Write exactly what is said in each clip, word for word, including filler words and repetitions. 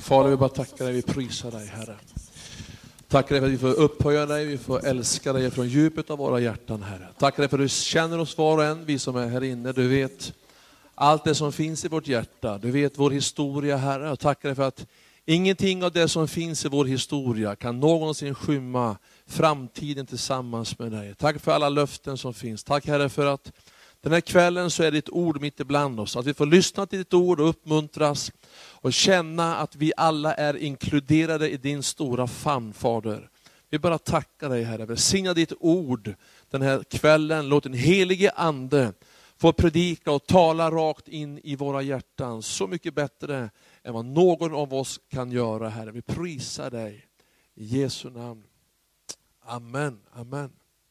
Fader, vi bara tackar dig, vi prisar dig, Herre. Tackar dig för att vi får upphöja dig, vi får älska dig från djupet av våra hjärtan, Herre. Tackar dig för att du känner oss var och en, vi som är här inne. Du vet allt det som finns i vårt hjärta. Du vet vår historia, Herre. Och tackar dig för att ingenting av det som finns i vår historia kan någonsin skymma framtiden tillsammans med dig. Tack för alla löften som finns. Tack, Herre, för att den här kvällen så är ditt ord mitt ibland oss. Att vi får lyssna till ditt ord och uppmuntras och känna att vi alla är inkluderade i din stora famn, Fader. Vi bara tackar dig, Herre. Välsigna ditt ord den här kvällen. Låt den helige ande få predika och tala rakt in i våra hjärtan. Så mycket bättre än vad någon av oss kan göra, Herre. Vi prisar dig i Jesu namn. Amen, amen.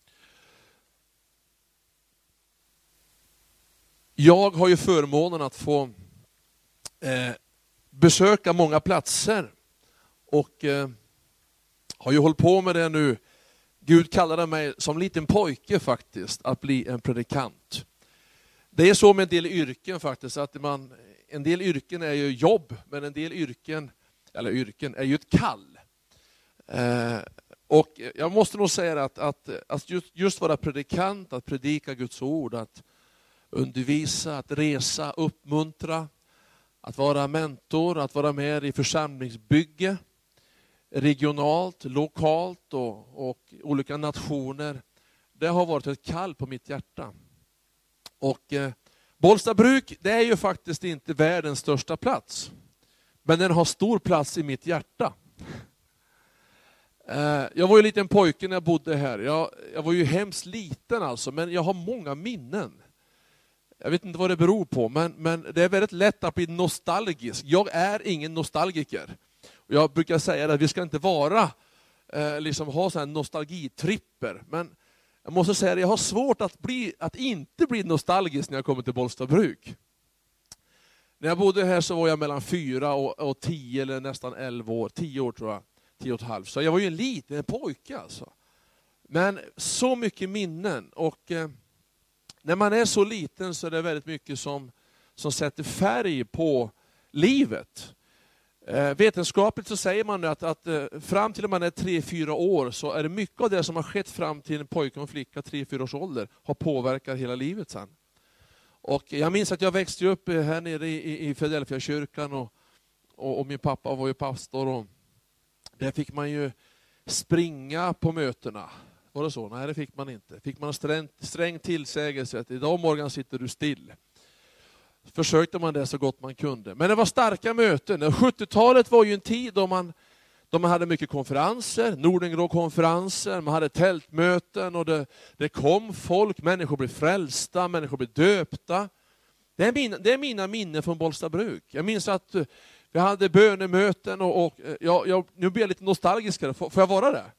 Jag har ju förmånen att få eh, besöka många platser och eh, har ju hållit på med det nu. Gud kallade mig som liten pojke faktiskt att bli en predikant. Det är så med en del yrken faktiskt, att man, en del yrken är ju jobb, men en del yrken, eller yrken är ju ett kall. Eh, och jag måste nog säga att, att, att just, just vara predikant, att predika Guds ord, att undervisa, att resa, uppmuntra, att vara mentor, att vara med i församlingsbygge, regionalt, lokalt och, och olika nationer. Det har varit ett kall på mitt hjärta. Och eh, Bollstabruk, det är ju faktiskt inte världens största plats. Men den har stor plats i mitt hjärta. Eh, jag var ju en liten pojke när jag bodde här. Jag, jag var ju hemskt liten alltså, men jag har många minnen. Jag vet inte vad det beror på, men, men det är väldigt lätt att bli nostalgisk. Jag är ingen nostalgiker. Och jag brukar säga att vi ska inte vara, eh, liksom ha sådana här nostalgitripper. Men jag måste säga att jag har svårt att, bli, att inte bli nostalgisk när jag kommer till Bollstabruk. När jag bodde här så var jag mellan fyra och, och tio eller nästan elva år. Tio år tror jag. Tio och ett halvt. Så jag var ju en liten pojke alltså. Men så mycket minnen. Och eh, när man är så liten så är det väldigt mycket som, som sätter färg på livet. Eh, vetenskapligt så säger man att, att eh, fram till att man är tre fyra år så är det mycket av det som har skett fram till en pojke och en flicka tre fyra års ålder har påverkat hela livet sen. Och jag minns att jag växte upp här nere i, i Philadelphia-kyrkan och, och, och min pappa var ju pastor och där fick man ju springa på mötena. Var det så? Nej, det fick man inte. Fick man en sträng, sträng tillsägelse att idag morgon sitter du still. Försökte man det så gott man kunde. Men det var starka möten. sjuttiotalet var ju en tid då man, då man hade mycket konferenser, Nordengrå-konferenser, man hade tältmöten och det, det kom folk, människor blev frälsta, människor blev döpta. Det är mina, det är mina minnen från Bollstabruk. Jag minns att vi hade bönemöten och, och jag, jag, nu blir jag lite nostalgisk. Får, får jag vara det?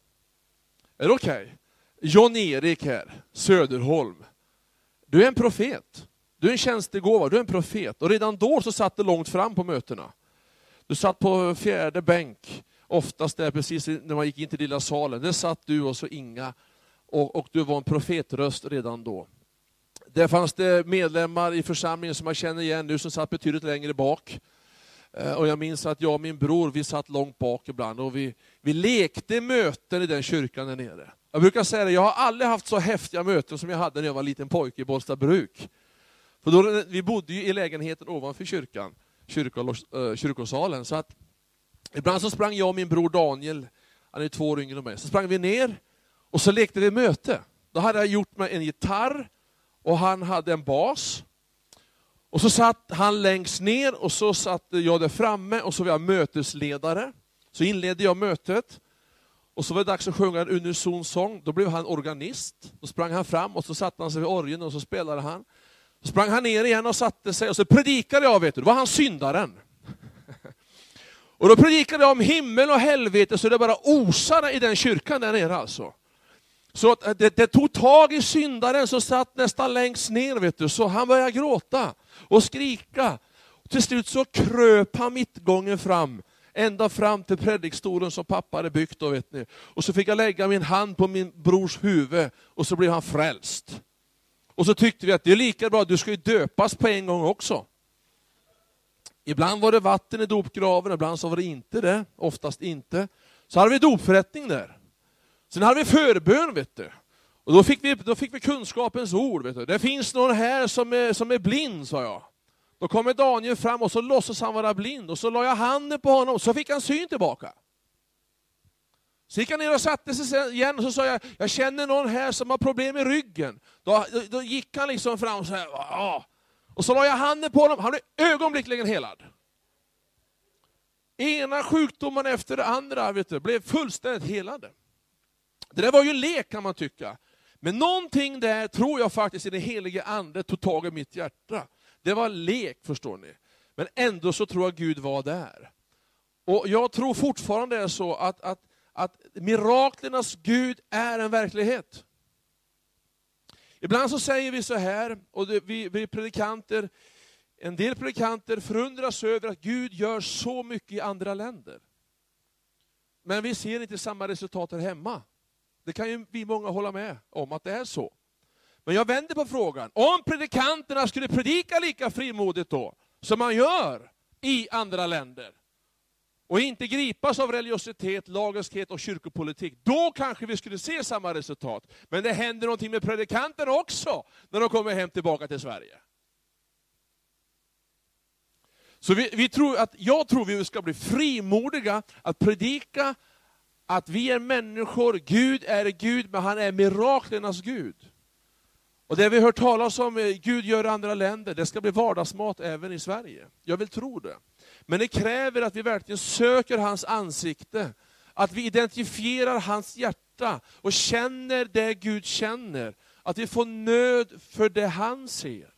Är det okej? Okay? John-Erik här, Söderholm. Du är en profet. Du är en tjänstegåva, du är en profet. Och redan då så satt du långt fram på mötena. Du satt på fjärde bänk. Oftast där precis när man gick in till lilla salen. Där satt du och så Inga. Och, och du var en profetröst redan då. Där fanns det medlemmar i församlingen som jag känner igen nu som satt betydligt längre bak. Och jag minns att jag och min bror, vi satt långt bak ibland. Och vi, vi lekte möten i den kyrkan där nere. Jag brukar säga det, jag har aldrig haft så häftiga möten som jag hade när jag var liten pojke i Bollstabruk. För då, vi bodde ju i lägenheten ovanför kyrkan, kyrko, äh, kyrkosalen. Så att ibland så sprang jag och min bror Daniel, han är två år yngre än mig, så sprang vi ner och så lekte vi möte. Då hade jag gjort med en gitarr och han hade en bas. Och så satt han längst ner och så satt jag där framme och så var jag mötesledare. Så inledde jag mötet. Och så var det dags att sjunga en unison sång. Då blev han organist. Då sprang han fram och så satte han sig vid orgeln och så spelade han. Så sprang han ner igen och satte sig och så predikade jag, vet du. Det var han syndaren. Och då predikade jag om himmel och helvete så det bara osade i den kyrkan där nere alltså. Så det, det tog tag i syndaren som satt nästan längst ner, vet du. Så han började gråta och skrika. Och till slut så kröp han mittgången fram. Ända fram till predikstolen som pappa hade byggt då, vet ni. Och så fick jag lägga min hand på min brors huvud och så blev han frälst. Och så tyckte vi att det är lika bra, du ska ju döpas på en gång också. Ibland var det vatten i dopgraven, ibland så var det inte det, oftast inte. Så hade vi dopförrättning där. Sen hade vi förbön, vet du. Och då fick vi, då fick vi kunskapens ord, vet du. Det finns någon här som är, som är blind, sa jag. Då kommer Daniel fram och så låtsas han vara blind. Och så la jag handen på honom och så fick han syn tillbaka. Så gick han ner och satte sig igen och så sa jag, jag känner någon här som har problem med ryggen. Då, då, då gick han liksom fram och så här, ja. Och så la jag handen på honom, han blev ögonblickligen helad. Ena sjukdomen efter det andra, vet du, blev fullständigt helade. Det där var ju en lek, kan man tycka. Men någonting där tror jag faktiskt i den helige ande tog tag i mitt hjärta. Det var lek, förstår ni. Men ändå så tror jag Gud var där. Och jag tror fortfarande är så att, att, att miraklernas Gud är en verklighet. Ibland så säger vi så här, och det, vi, vi predikanter, en del predikanter förundras över att Gud gör så mycket i andra länder. Men vi ser inte samma resultat här hemma. Det kan ju vi många hålla med om att det är så. Men jag vänder på frågan. Om predikanterna skulle predika lika frimodigt då, som man gör i andra länder, och inte gripas av religiositet, lagenskhet och kyrkopolitik, då kanske vi skulle se samma resultat. Men det händer någonting med predikanterna också när de kommer hem tillbaka till Sverige. Så vi, vi tror att, jag tror vi ska bli frimodiga att predika att vi är människor, Gud är Gud, men han är miraklernas Gud. Och det vi hört talas om, Gud gör i andra länder, det ska bli vardagsmat även i Sverige. Jag vill tro det. Men det kräver att vi verkligen söker hans ansikte. Att vi identifierar hans hjärta och känner det Gud känner. Att vi får nöd för det han ser.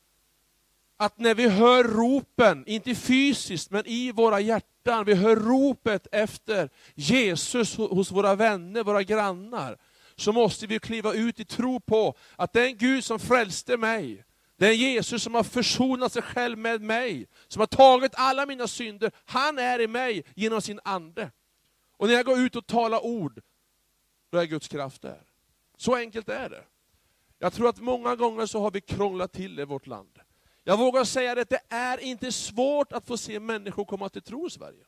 Att när vi hör ropen, inte fysiskt men i våra hjärtan, vi hör ropet efter Jesus hos våra vänner, våra grannar, så måste vi kliva ut i tro på att den Gud som frälste mig, den Jesus som har försonat sig själv med mig, som har tagit alla mina synder, han är i mig genom sin ande. Och när jag går ut och talar ord, då är Guds kraft där. Så enkelt är det. Jag tror att många gånger så har vi krånglat till i vårt land. Jag vågar säga att det är inte svårt att få se människor komma till tro i Sverige.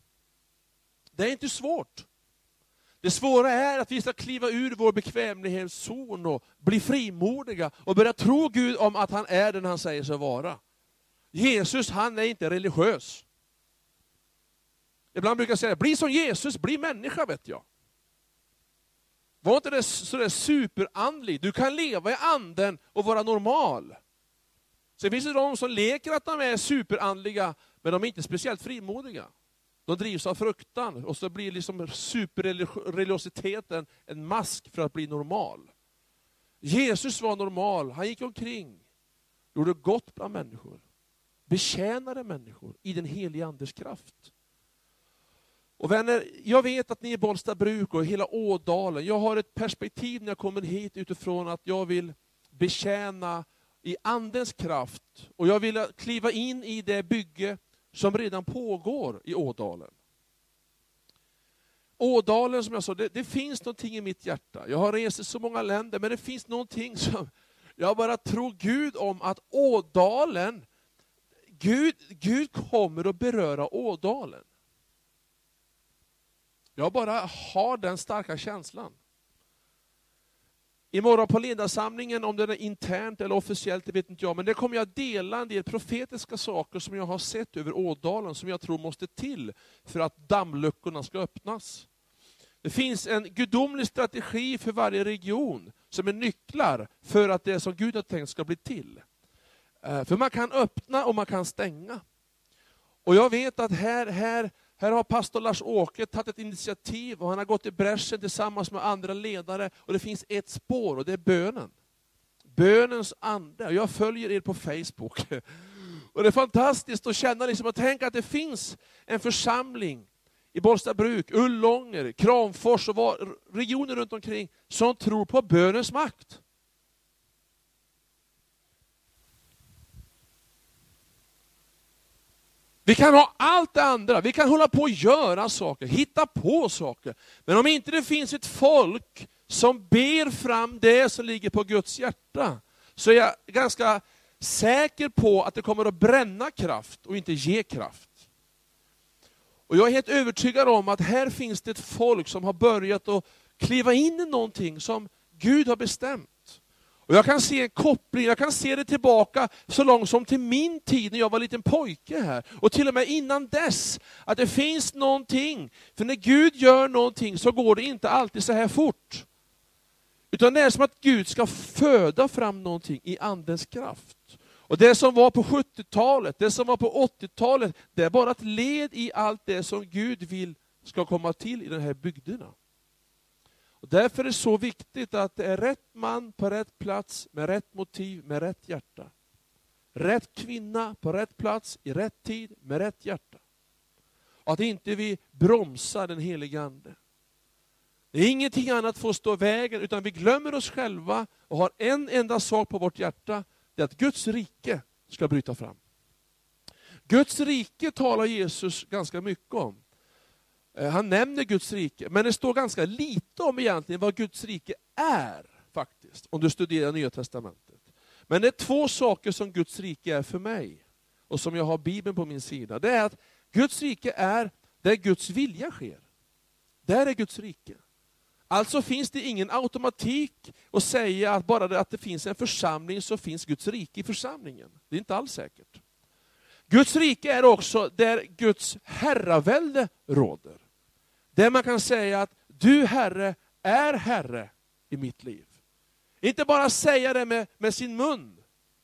Det är inte svårt. Det svåra är att vi ska kliva ur vår bekvämlighetszon och bli frimodiga och börja tro Gud om att han är den han säger sig vara. Jesus, han är inte religiös. Ibland brukar jag säga, bli som Jesus, bli människa, vet jag. Var inte det sådär superandlig. Du kan leva i anden och vara normal. Sen finns det de som leker att de är superandliga, men de är inte speciellt frimodiga. De drivs av fruktan och så blir liksom superreligiositeten en mask för att bli normal. Jesus var normal, han gick omkring, gjorde gott bland människor, betjänade människor i den heliga andes kraft. Och vänner, jag vet att ni i Bollstabruk och hela Ådalen, jag har ett perspektiv när jag kommer hit utifrån att jag vill betjäna i andens kraft. Och jag vill kliva in i det bygge som redan pågår i Ådalen. Ådalen, som jag sa, det, det finns någonting i mitt hjärta. Jag har rest i så många länder, men det finns någonting som jag bara tror Gud om, att Ådalen, Gud, Gud kommer att beröra Ådalen. Jag bara har den starka känslan. Imorgon på ledarsamlingen, om det är internt eller officiellt, det vet inte jag, men det kommer jag dela en del profetiska saker som jag har sett över Ådalen, som jag tror måste till för att dammluckorna ska öppnas. Det finns en gudomlig strategi för varje region som är nycklar för att det som Gud har tänkt ska bli till. För man kan öppna och man kan stänga. Och jag vet att här, här, här har pastor Lars-Åke tagit ett initiativ och han har gått i bräschen tillsammans med andra ledare. Och det finns ett spår och det är bönen. Bönens ande. Jag följer er på Facebook. Och det är fantastiskt att känna liksom, att tänka att det finns en församling i Bollstabruk, Ullånger, Kramfors och var, regioner runt omkring som tror på bönens makt. Vi kan ha allt det andra, vi kan hålla på och göra saker, hitta på saker. Men om inte det finns ett folk som ber fram det som ligger på Guds hjärta, så är jag ganska säker på att det kommer att bränna kraft och inte ge kraft. Och jag är helt övertygad om att här finns det ett folk som har börjat att kliva in i någonting som Gud har bestämt. Och jag kan se en koppling, jag kan se det tillbaka så långt som till min tid när jag var liten pojke här. Och till och med innan dess, att det finns någonting. För när Gud gör någonting så går det inte alltid så här fort. Utan det är som att Gud ska föda fram någonting i andens kraft. Och det som var på sjuttiotalet, det som var på åttiotalet, det är bara ett led i allt det som Gud vill ska komma till i de här bygderna. Och därför är det så viktigt att det är rätt man på rätt plats, med rätt motiv, med rätt hjärta. Rätt kvinna på rätt plats, i rätt tid, med rätt hjärta. Och att inte vi bromsar den helige Ande. Det är ingenting annat för att stå i vägen, utan vi glömmer oss själva och har en enda sak på vårt hjärta. Det är att Guds rike ska bryta fram. Guds rike talar Jesus ganska mycket om. Han nämner Guds rike, men det står ganska lite om egentligen vad Guds rike är faktiskt, om du studerar Nya testamentet. Men det är två saker som Guds rike är för mig, och som jag har Bibeln på min sida. Det är att Guds rike är där Guds vilja sker. Där är Guds rike. Alltså finns det ingen automatik att säga att bara det att det finns en församling så finns Guds rike i församlingen. Det är inte alls säkert. Guds rike är också där Guds herravälde råder. Där man kan säga att du Herre är Herre i mitt liv. Inte bara säga det med, med sin mun.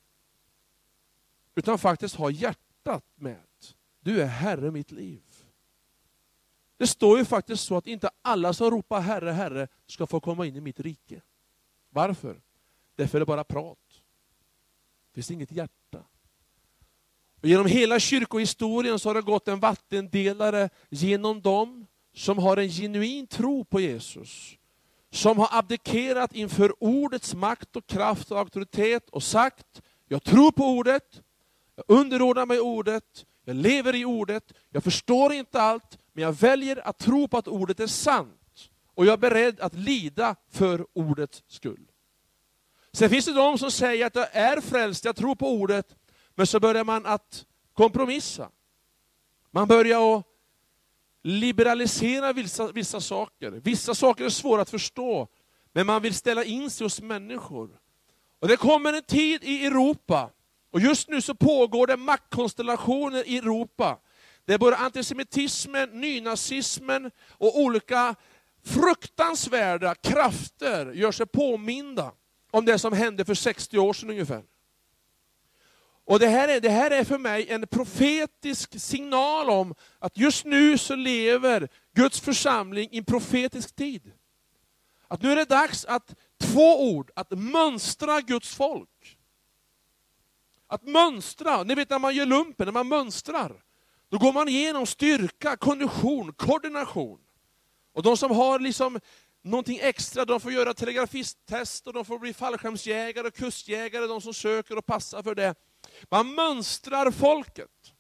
Utan faktiskt ha hjärtat med. Du är Herre i mitt liv. Det står ju faktiskt så att inte alla som ropar Herre, Herre ska få komma in i mitt rike. Varför? Därför är det bara prat. Det finns inget hjärta. Och genom hela kyrkohistorien så har det gått en vattendelare genom dem som har en genuin tro på Jesus. Som har abdikerat inför ordets makt och kraft och auktoritet och sagt, jag tror på ordet, jag underordnar mig ordet, jag lever i ordet, jag förstår inte allt, men jag väljer att tro på att ordet är sant. Och jag är beredd att lida för ordets skull. Sen finns det de som säger att jag är frälst, jag tror på ordet, men så börjar man att kompromissa. Man börjar att liberalisera vissa, vissa saker. Vissa saker är svåra att förstå, men man vill ställa in sig hos människor. Och det kommer en tid i Europa, och just nu så pågår det maktkonstellationer i Europa. Det är både antisemitismen, nynazismen och olika fruktansvärda krafter gör sig påminda om det som hände för sextio år sedan ungefär. Och det här, är, det här är för mig en profetisk signal om att just nu så lever Guds församling i en profetisk tid. Att nu är det dags att, två ord, att mönstra Guds folk. Att mönstra, ni vet när man gör lumpen, när man mönstrar. Då går man igenom styrka, kondition, koordination. Och de som har liksom någonting extra, de får göra telegrafisttest och de får bli fallskärmsjägare och kustjägare, de som söker och passar för det. Man mönstrar folket.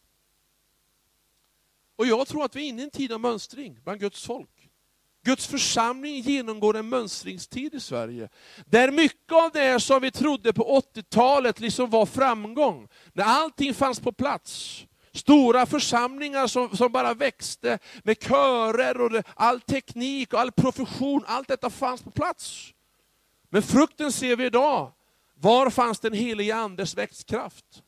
Och jag tror att vi är inne i en tid av mönstring bland Guds folk. Guds församling genomgår en mönstringstid i Sverige. Där mycket av det som vi trodde på åttiotalet liksom var framgång. När allting fanns på plats. Stora församlingar som, som bara växte med körer och det, all teknik och all profession. Allt detta fanns på plats. Men frukten ser vi idag. Var fanns den helige andes växtkraft?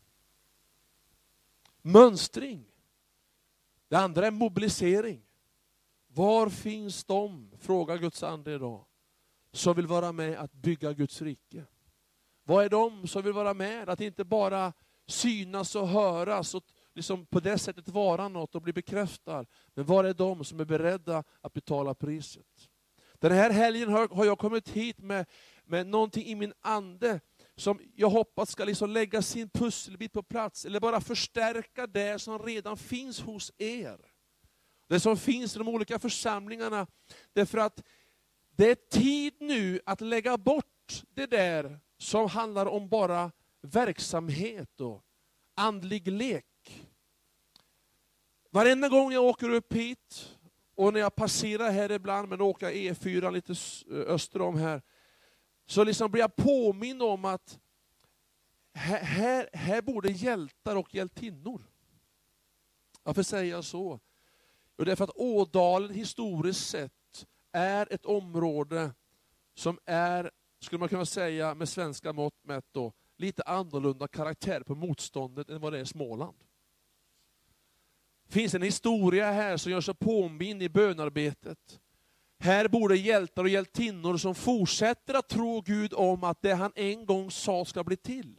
Mönstring. Det andra är mobilisering. Var finns de, frågar Guds ande idag, som vill vara med att bygga Guds rike? Vad är de som vill vara med att inte bara synas och höras och liksom på det sättet vara något och bli bekräftad? Men var är de som är beredda att betala priset? Den här helgen har, har jag kommit hit med, med någonting i min ande som jag hoppas ska liksom lägga sin pusselbit på plats. Eller bara förstärka det som redan finns hos er. Det som finns i de olika församlingarna. Därför att det är tid nu att lägga bort det där som handlar om bara verksamhet och andlig lek. Varenda gång jag åker upp hit och när jag passerar här ibland, men åker E fyra lite öster om här, så liksom blir jag påmind om att här, här, här borde hjältar och hjältinnor. Varför säger jag så? Jo, det är för att Ådalen historiskt sett är ett område som är, skulle man kunna säga med svenska mått mätt då, lite annorlunda karaktär på motståndet än vad det är i Småland. Finns en historia här som gör sig påminn i bönarbetet. Här borde hjältar och hjältinnor som fortsätter att tro Gud om att det han en gång sa ska bli till.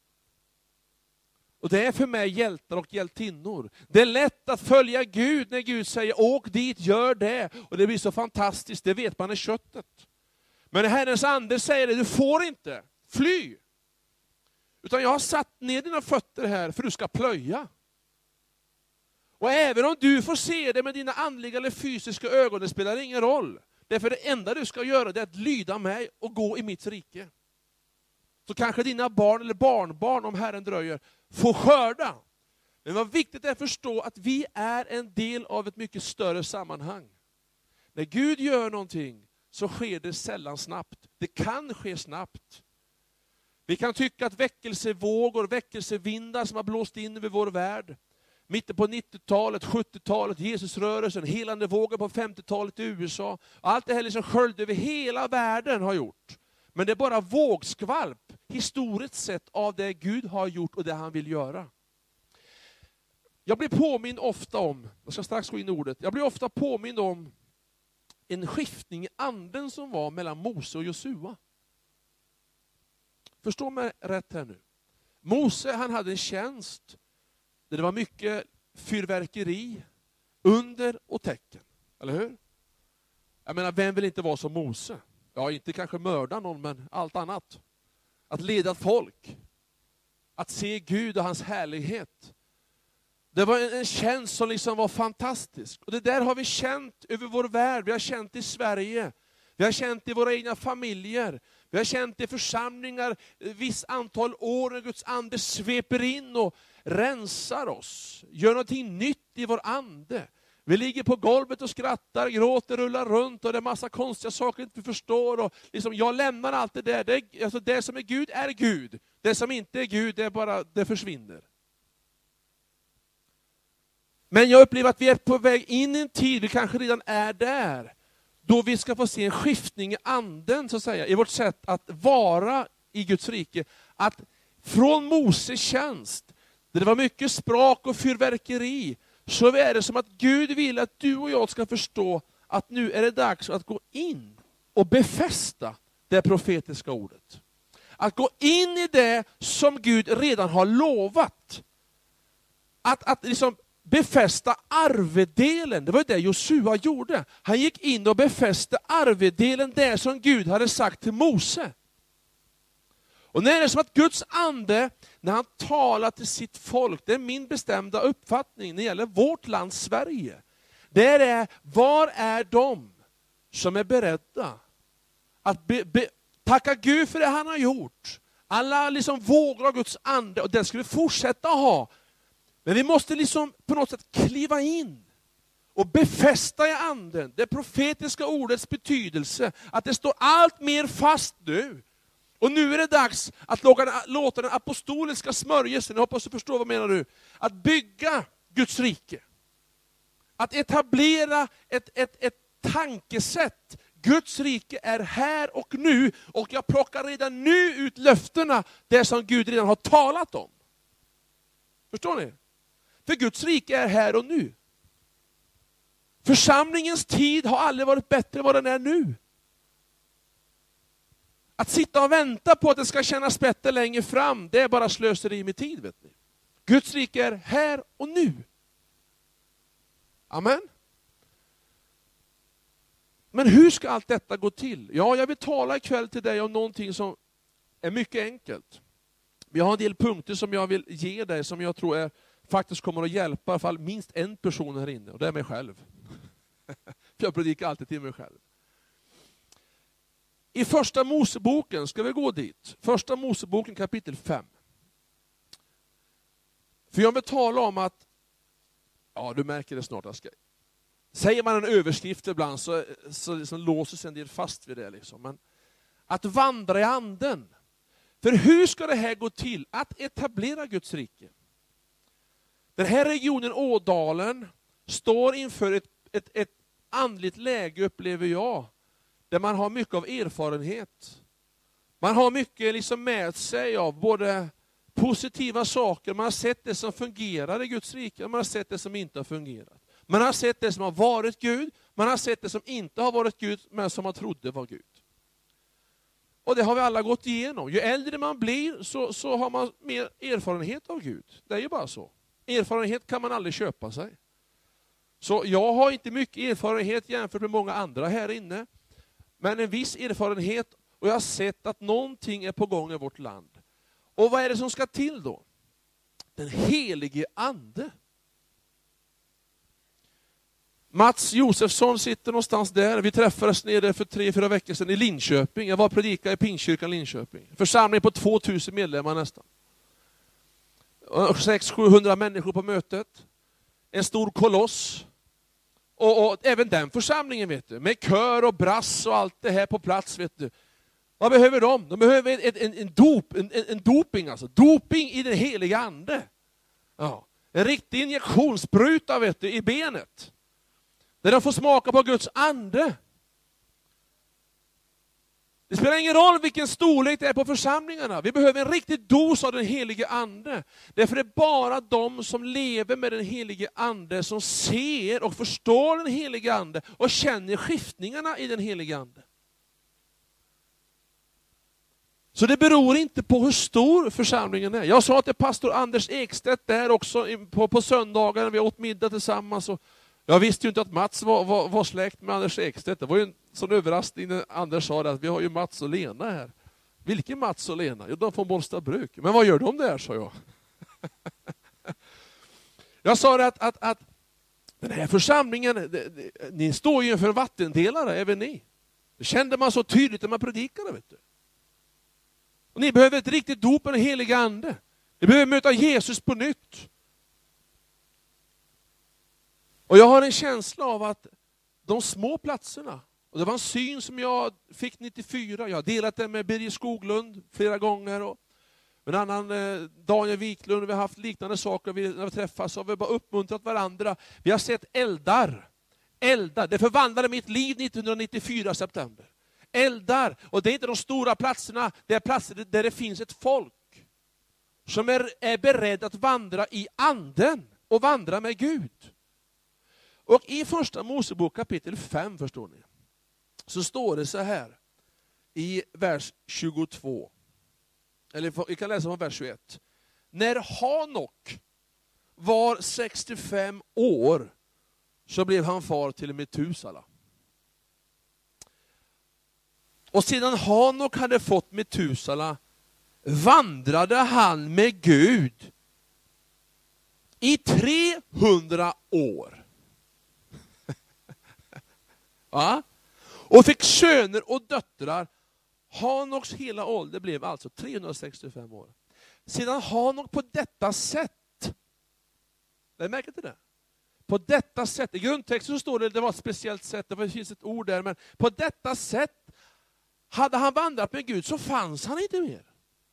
Och det är för mig hjältar och hjältinnor. Det är lätt att följa Gud när Gud säger åk dit, gör det. Och det blir så fantastiskt, det vet man i köttet. Men Herrens ande säger det, du får inte fly. Utan jag har satt ner dina fötter här för du ska plöja. Och även om du får se det med dina andliga eller fysiska ögon, det spelar ingen roll. Därför det enda du ska göra det är att lyda mig och gå i mitt rike. Så kanske dina barn eller barnbarn, om Herren dröjer, får skörda. Men vad viktigt är att förstå att vi är en del av ett mycket större sammanhang. När Gud gör någonting så sker det sällan snabbt. Det kan ske snabbt. Vi kan tycka att väckelsevågor, väckelsevindar som har blåst in över vår värld, mitten på nittiotalet, sjuttiotalet, Jesusrörelsen, helande vågor på femtiotalet i U S A. Allt det här liksom sköljde över hela världen har gjort. Men det är bara vågskvalp, historiskt sett, av det Gud har gjort och det han vill göra. Jag blir påmind ofta om, jag ska strax gå in i ordet, jag blir ofta påmind om en skiftning i anden som var mellan Mose och Josua. Förstå mig rätt här nu. Mose, han hade en tjänst där det var mycket fyrverkeri, under och tecken. Eller hur? Jag menar, vem vill inte vara som Mose? Ja, inte kanske mörda någon, men allt annat. Att leda folk. Att se Gud och hans härlighet. Det var en, en tjänst som liksom var fantastisk. Och det där har vi känt över vår värld. Vi har känt i Sverige. Vi har känt i våra egna familjer. Vi har känt i församlingar ett visst antal år när Guds ande sveper in och rensar oss. Gör någonting nytt i vår ande. Vi ligger på golvet och skrattar, gråter, rullar runt och det är massa konstiga saker inte vi förstår. Och liksom, jag lämnar allt det där. Det, alltså det som är Gud är Gud. Det som inte är Gud, det, är bara, det försvinner. Men jag upplever att vi är på väg in i en tid, vi kanske redan är där, då vi ska få se en skiftning i anden, så att säga, i vårt sätt att vara i Guds rike. Att från Moses tjänst, där det var mycket sprak och fyrverkeri, så är det som att Gud vill att du och jag ska förstå att nu är det dags att gå in och befästa det profetiska ordet. Att gå in i det som Gud redan har lovat. Att, att liksom befästa arvedelen, det var det Josua gjorde. Han gick in och befäste arvedelen, det som Gud hade sagt till Mose. Och när det är som att Guds ande, när han talar till sitt folk, det är min bestämda uppfattning när det gäller vårt land Sverige. Det är, var är de som är beredda att be, be, tacka Gud för det han har gjort? Alla liksom vågor av Guds ande, och det ska vi fortsätta ha. Men vi måste liksom på något sätt kliva in och befästa i anden det profetiska ordets betydelse, att det står allt mer fast nu. Och nu är det dags att låta den apostoliska smörjelsen, jag hoppas du förstår vad menar du, att bygga Guds rike. Att etablera ett, ett, ett tankesätt. Guds rike är här och nu, och jag plockar redan nu ut löftena, det som Gud redan har talat om. Förstår ni? För Guds rike är här och nu. Församlingens tid har aldrig varit bättre än vad den är nu. Att sitta och vänta på att det ska kännas bättre längre fram, det är bara slöseri med tid, vet ni. Guds rike är här och nu. Amen. Men hur ska allt detta gå till? Ja, jag vill tala ikväll till dig om någonting som är mycket enkelt. Vi har en del punkter som jag vill ge dig, som jag tror är, faktiskt kommer att hjälpa i alla fall minst en person här inne, och det är mig själv. Jag predikar alltid till mig själv. I första Moseboken, ska vi gå dit? Första Moseboken kapitel fem. För jag vill tala om att, ja du märker det snart, jag ska, säger man en överskrift ibland så, så liksom låser sig en del fast vid det. Liksom. Men att vandra i anden. För hur ska det här gå till att etablera Guds rike? Den här regionen Ådalen står inför ett, ett, ett andligt läge, upplever jag, där man har mycket av erfarenhet. Man har mycket liksom med sig av både positiva saker, man har sett det som fungerar i Guds rike, man har sett det som inte har fungerat. Man har sett det som har varit Gud, man har sett det som inte har varit Gud, men som man trodde var Gud. Och det har vi alla gått igenom. Ju äldre man blir så, så har man mer erfarenhet av Gud. Det är ju bara så. Erfarenhet kan man aldrig köpa sig. Så jag har inte mycket erfarenhet jämfört med många andra här inne. Men en viss erfarenhet, och jag har sett att någonting är på gång i vårt land. Och vad är det som ska till då? Den helige ande. Mats Josefsson sitter någonstans där. Vi träffades nere för tre, fyra veckor sedan i Linköping. Jag var predika i Pingstkyrkan Linköping. Församling på tvåtusen medlemmar nästan. sex till sjuhundra människor på mötet. En stor koloss. Och, och även den församlingen, vet du. Med kör och brass och allt det här på plats, vet du. Vad behöver de? De behöver en, en, en, dop, en, en doping, alltså. Doping i den heliga ande. Ja. En riktig injektionsspruta, vet du, i benet. Där de får smaka på Guds ande. Det spelar ingen roll vilken storlek det är på församlingarna. Vi behöver en riktig dos av den helige ande. Därför är det bara de som lever med den helige ande som ser och förstår den helige ande och känner skiftningarna i den helige ande. Så det beror inte på hur stor församlingen är. Jag sa till pastor Anders Ekstedt där också på, på söndagen när vi åt middag tillsammans. Och jag visste ju inte att Mats var, var, var släkt med Anders Ekstedt. Det var ju en sån överraskning när Anders sa att vi har ju Mats och Lena här. Vilken Mats och Lena? Jo, de får Bollstabruk. Men vad gör de där, sa jag. Jag sa att, att, att den här församlingen, det, det, ni står ju inför en vattendelare, även ni. Det kände man så tydligt när man predikade, vet du. Och ni behöver ett riktigt dop med den heliga ande. Ni behöver möta Jesus på nytt. Och jag har en känsla av att de små platserna, och det var en syn som jag fick nittiofyra, jag har delat den med Birger Skoglund flera gånger, och en annan Daniel Wiklund, vi har haft liknande saker vi, när vi träffas, och vi har bara uppmuntrat varandra. Vi har sett eldar, eldar, det förvandlade mitt liv nittonhundranittiofyra september. Eldar, och det är inte de stora platserna, det är platser där det finns ett folk som är, är beredd att vandra i anden och vandra med Gud. Och i första Mosebok kapitel fem, förstår ni, så står det så här i vers tjugotvå. Eller vi kan läsa från vers tjugoett. När Hanok var sextiofem år så blev han far till Metusala. Och sedan Hanok hade fått Metusala vandrade han med Gud i trehundra år. Va? Och fick söner och döttrar. Hanoks hela ålder blev alltså trehundrasextiofem år. Sedan Hanok på detta sätt, jag märker inte det, på detta sätt, i grundtexten så står det, det var ett speciellt sätt, det finns ett ord där, men på detta sätt hade han vandrat med Gud, så fanns han inte mer.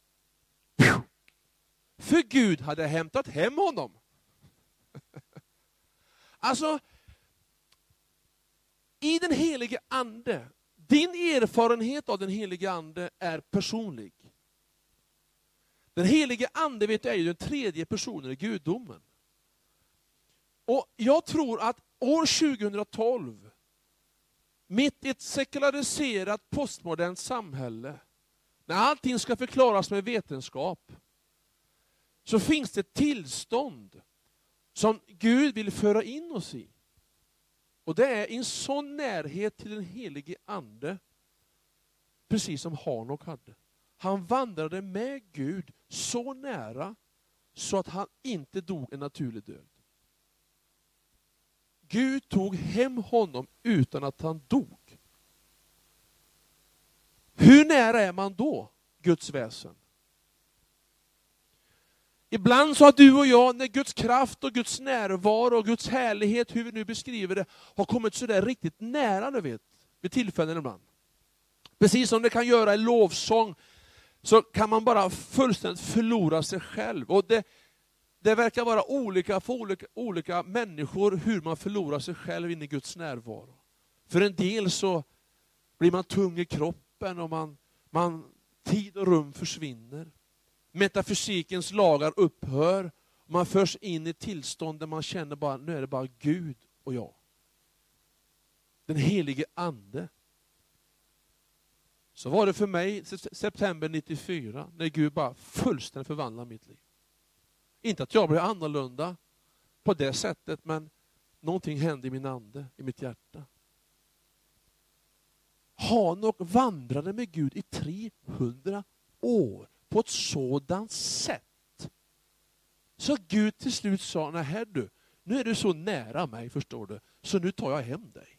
För Gud hade hämtat hem honom. Alltså, i den helige ande, din erfarenhet av den helige ande är personlig. Den helige ande, vet du, är ju den tredje personen i gudomen. Och jag tror att år tjugohundratolv, mitt i ett sekulariserat postmodernt samhälle, när allting ska förklaras med vetenskap, så finns det tillstånd som Gud vill föra in oss i. Och det är en sån närhet till den helige ande, precis som Hanok hade. Han vandrade med Gud så nära så att han inte dog en naturlig död. Gud tog hem honom utan att han dog. Hur nära är man då Guds väsen? Ibland så har du och jag, när Guds kraft och Guds närvaro och Guds härlighet, hur vi nu beskriver det, har kommit så där riktigt nära, du vet, vid tillfällen ibland. Precis som det kan göra i lovsång, så kan man bara fullständigt förlora sig själv. Och det, det verkar vara olika för olika, olika människor hur man förlorar sig själv in i Guds närvaro. För en del så blir man tung i kroppen och man, man, tid och rum försvinner. Metafysikens lagar upphör. Man förs in i tillstånd där man känner bara, nu är det bara Gud och jag. Den helige ande. Så var det för mig september nittiofyra när Gud bara fullständigt förvandlade mitt liv. Inte att jag blev annorlunda på det sättet, men någonting hände i min ande, i mitt hjärta. Hanok vandrade med Gud i trehundra år på ett sådant sätt. Så Gud till slut sa, nej här du, nu är du så nära mig, förstår du, så nu tar jag hem dig.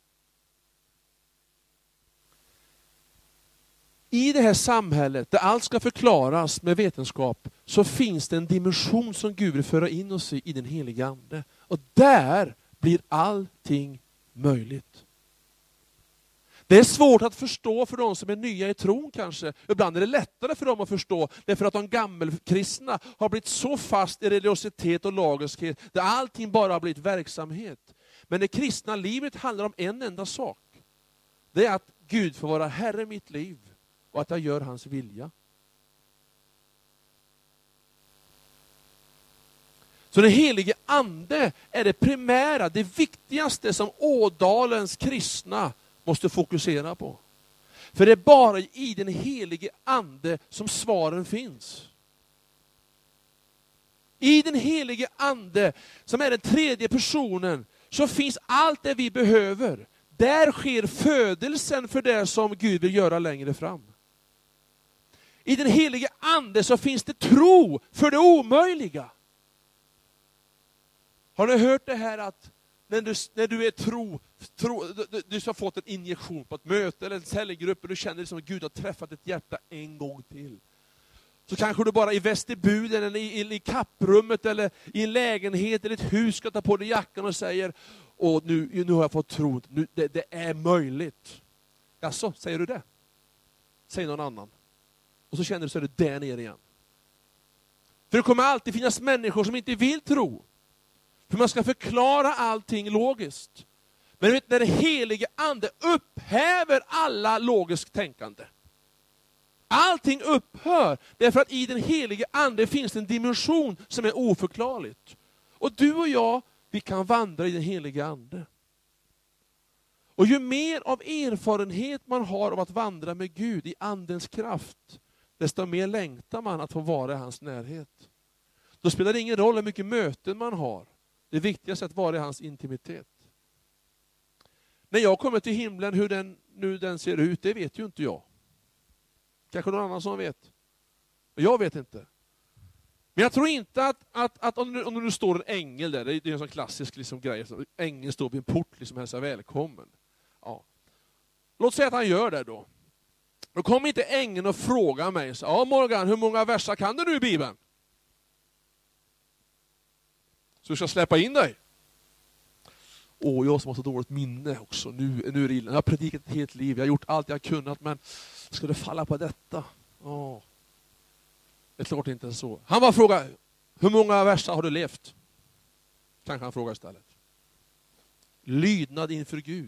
I det här samhället där allt ska förklaras med vetenskap så finns det en dimension som Gud vill föra in oss i, i den heliga ande. Och där blir allting möjligt. Det är svårt att förstå för de som är nya i tron kanske. Ibland är det lättare för dem att förstå. Därför att de gammelkristna har blivit så fast i religiositet och lagerskhet. Där allting bara har blivit verksamhet. Men det kristna livet handlar om en enda sak. Det är att Gud får vara Herre i mitt liv. Och att jag gör hans vilja. Så den helige ande är det primära, det viktigaste som Ådalens kristna måste fokusera på. För det är bara i den helige ande som svaren finns. I den helige ande, som är den tredje personen, så finns allt det vi behöver. Där sker födelsen för det som Gud vill göra längre fram. I den helige ande så finns det tro för det omöjliga. Har ni hört det här att när du, när du är tro, tro du, du har fått en injektion på ett möte eller en cellgrupp och du känner som att Gud har träffat ett hjärta en gång till. Så kanske du bara i vestibulen eller i, i, i kapprummet eller i en lägenhet eller ett hus ska ta på dig jackan och säger, åh nu, nu har jag fått tro, nu, det, det är möjligt. Alltså, säger du det? Säg någon annan. Och så känner du så är det där nere igen. För det kommer alltid finnas människor som inte vill tro. För man ska förklara allting logiskt. Men vet, när det helige ande upphäver alla logiskt tänkande. Allting upphör. Därför att i den helige ande finns en dimension som är oförklarligt. Och du och jag, vi kan vandra i den helige ande. Och ju mer av erfarenhet man har av att vandra med Gud i andens kraft, desto mer längtar man att få vara i hans närhet. Då spelar det ingen roll hur mycket möten man har. Det viktigaste är att vara i hans intimitet. När jag kommer till himlen, hur den, nu den ser ut, det vet ju inte jag. Kanske någon annan som vet. Jag vet inte. Men jag tror inte att, att, att om, det, om det nu står en ängel där, det är en sån klassisk liksom, grej, ängeln står vid en port liksom hälsar välkommen. Ja. Låt säga att han gör det då. Då kommer inte ängeln och frågar mig, så, ja Morgan, hur många verser kan du nu i Bibeln? Så jag ska släppa in dig. Åh, jag som har så dåligt minne också. Nu, nu är det illa. Jag har predikat ett helt liv. Jag har gjort allt jag har kunnat. Men ska det falla på detta? Åh. Det är klart inte så. Han bara frågar, hur många verser har du levt? Kanske han frågar istället. Lydnad inför Gud.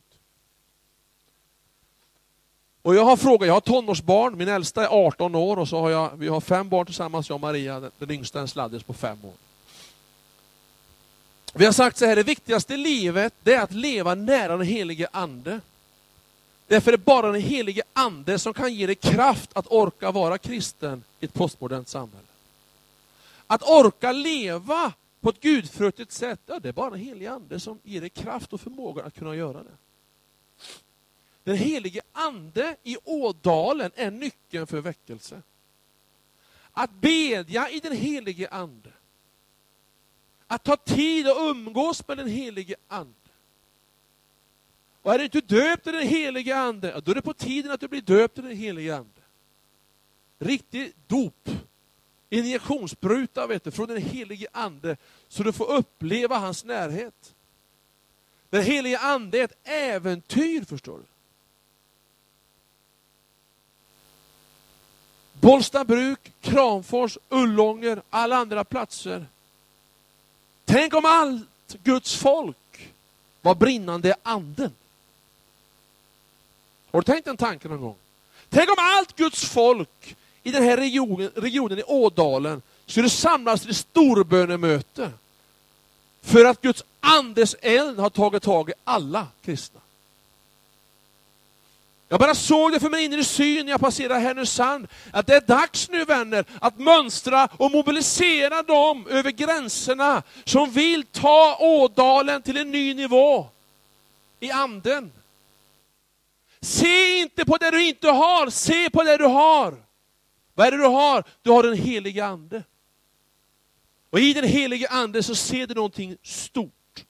Och jag har frågat, jag har tonårsbarn. Min äldsta är arton år. Och så har jag, vi har fem barn tillsammans. Jag och Maria, den, den yngsta en sladdis på fem år. Vi har sagt så här, det viktigaste i livet det är att leva nära den helige ande. Därför är det bara den helige ande som kan ge dig kraft att orka vara kristen i ett postmodernt samhälle. Att orka leva på ett gudfruktigt sätt, ja, det är bara den helige ande som ger dig kraft och förmåga att kunna göra det. Den helige ande i Ådalen är nyckeln för väckelse. Att bedja i den helige ande. Att ta tid och umgås med den helige ande. Och är du inte döpt i den helige ande, då är det på tiden att du blir döpt i den helige ande. Riktig dop. Injektionsspruta, vet du, från den helige ande. Så du får uppleva hans närhet. Den helige ande är ett äventyr, förstår du. Bollstabruk, Kramfors, Ullånger, alla andra platser. Tänk om allt Guds folk var brinnande i anden. Har du tänkt den tanken någon gång? Tänk om allt Guds folk i den här regionen, regionen i Ådalen skulle samlas till ett storbönemöte för att Guds andes eld har tagit tag i alla kristna. Jag bara såg det för mig inre syn när jag passerade Härnösand, att det är dags nu, vänner, att mönstra och mobilisera dem över gränserna som vill ta Ådalen till en ny nivå i anden. Se inte på det du inte har, se på det du har. Vad är det du har? Du har den helige ande. Och i den helige ande så ser du någonting stort.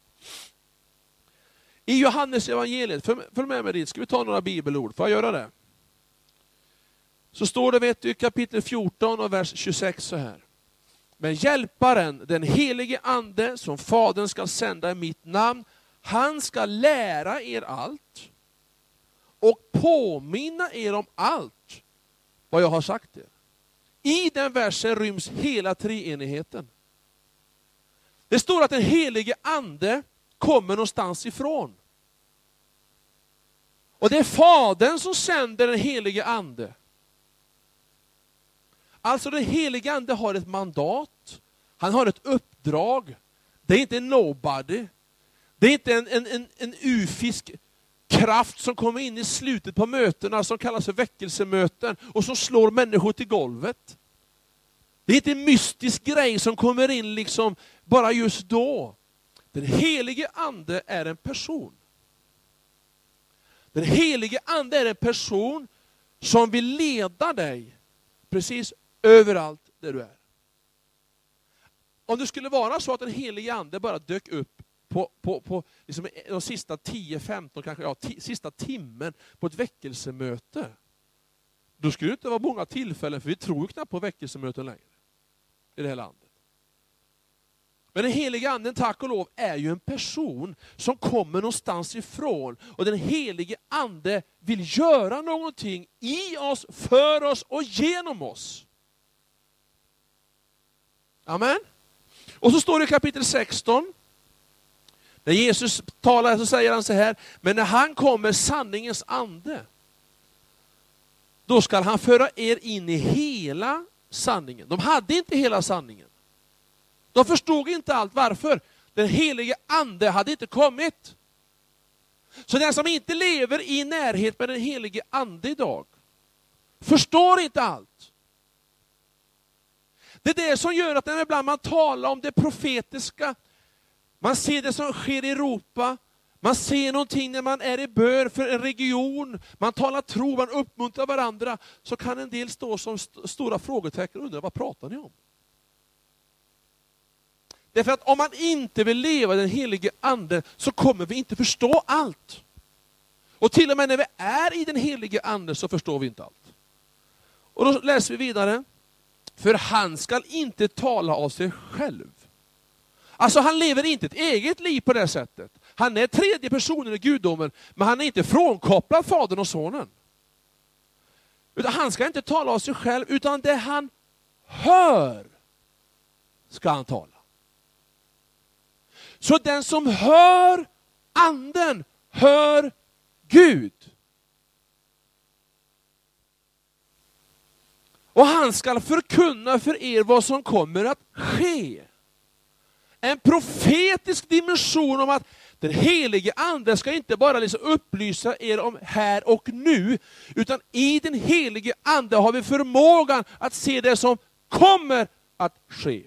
I Johannes evangeliet, följ med mig dit, ska vi ta några bibelord, får jag göra det? Så står det, vet du, i kapitel fjorton och vers tjugosex så här. Men hjälparen, den helige ande som Fadern ska sända i mitt namn, han ska lära er allt och påminna er om allt vad jag har sagt er. I den versen ryms hela treenigheten. Det står att den helige ande kommer någonstans ifrån. Och det är Fadern som sänder den helige ande. Alltså den helige ande har ett mandat. Han har ett uppdrag. Det är inte en nobody. Det är inte en, en, en, en ufisk kraft som kommer in i slutet på mötena som kallas för väckelsemöten och som slår människor till golvet. Det är inte en mystisk grej som kommer in liksom bara just då. Den helige ande är en person. Den helige ande är en person som vill leda dig precis överallt där du är. Om det skulle vara så att den helige ande bara dök upp på, på, på liksom de sista tio femton, kanske ja, t- sista timmen på ett väckelsemöte, då skulle det inte vara många tillfällen, för vi tror ju knappt på väckelsemöten längre i det här landet. Men den helige anden, tack och lov, är ju en person som kommer någonstans ifrån. Och den helige ande vill göra någonting i oss, för oss och genom oss. Amen. Och så står det i kapitel sexton. När Jesus talar så säger han så här. Men när han kommer, sanningens ande, då ska han föra er in i hela sanningen. De hade inte hela sanningen. De förstod inte allt. Varför? Den helige ande hade inte kommit. Så den som inte lever i närhet med den helige ande idag förstår inte allt. Det är det som gör att när ibland man talar om det profetiska, man ser det som sker i Europa, man ser någonting när man är i bön för en region, man talar tro, man uppmuntrar varandra, så kan en del stå som st- stora frågetecken och undra, vad pratar ni om? Därför att om man inte vill leva den helige ande så kommer vi inte förstå allt. Och till och med när vi är i den helige ande så förstår vi inte allt. Och då läser vi vidare. För han ska inte tala av sig själv. Alltså han lever inte ett eget liv på det sättet. Han är tredje personen i gudomen, men han är inte frånkopplad Fadern och Sonen. Utan han ska inte tala av sig själv, utan det han hör ska han tala. Så den som hör anden hör Gud. Och han ska förkunna för er vad som kommer att ske. En profetisk dimension om att den helige ande ska inte bara liksom upplysa er om här och nu, utan i den helige ande har vi förmågan att se det som kommer att ske.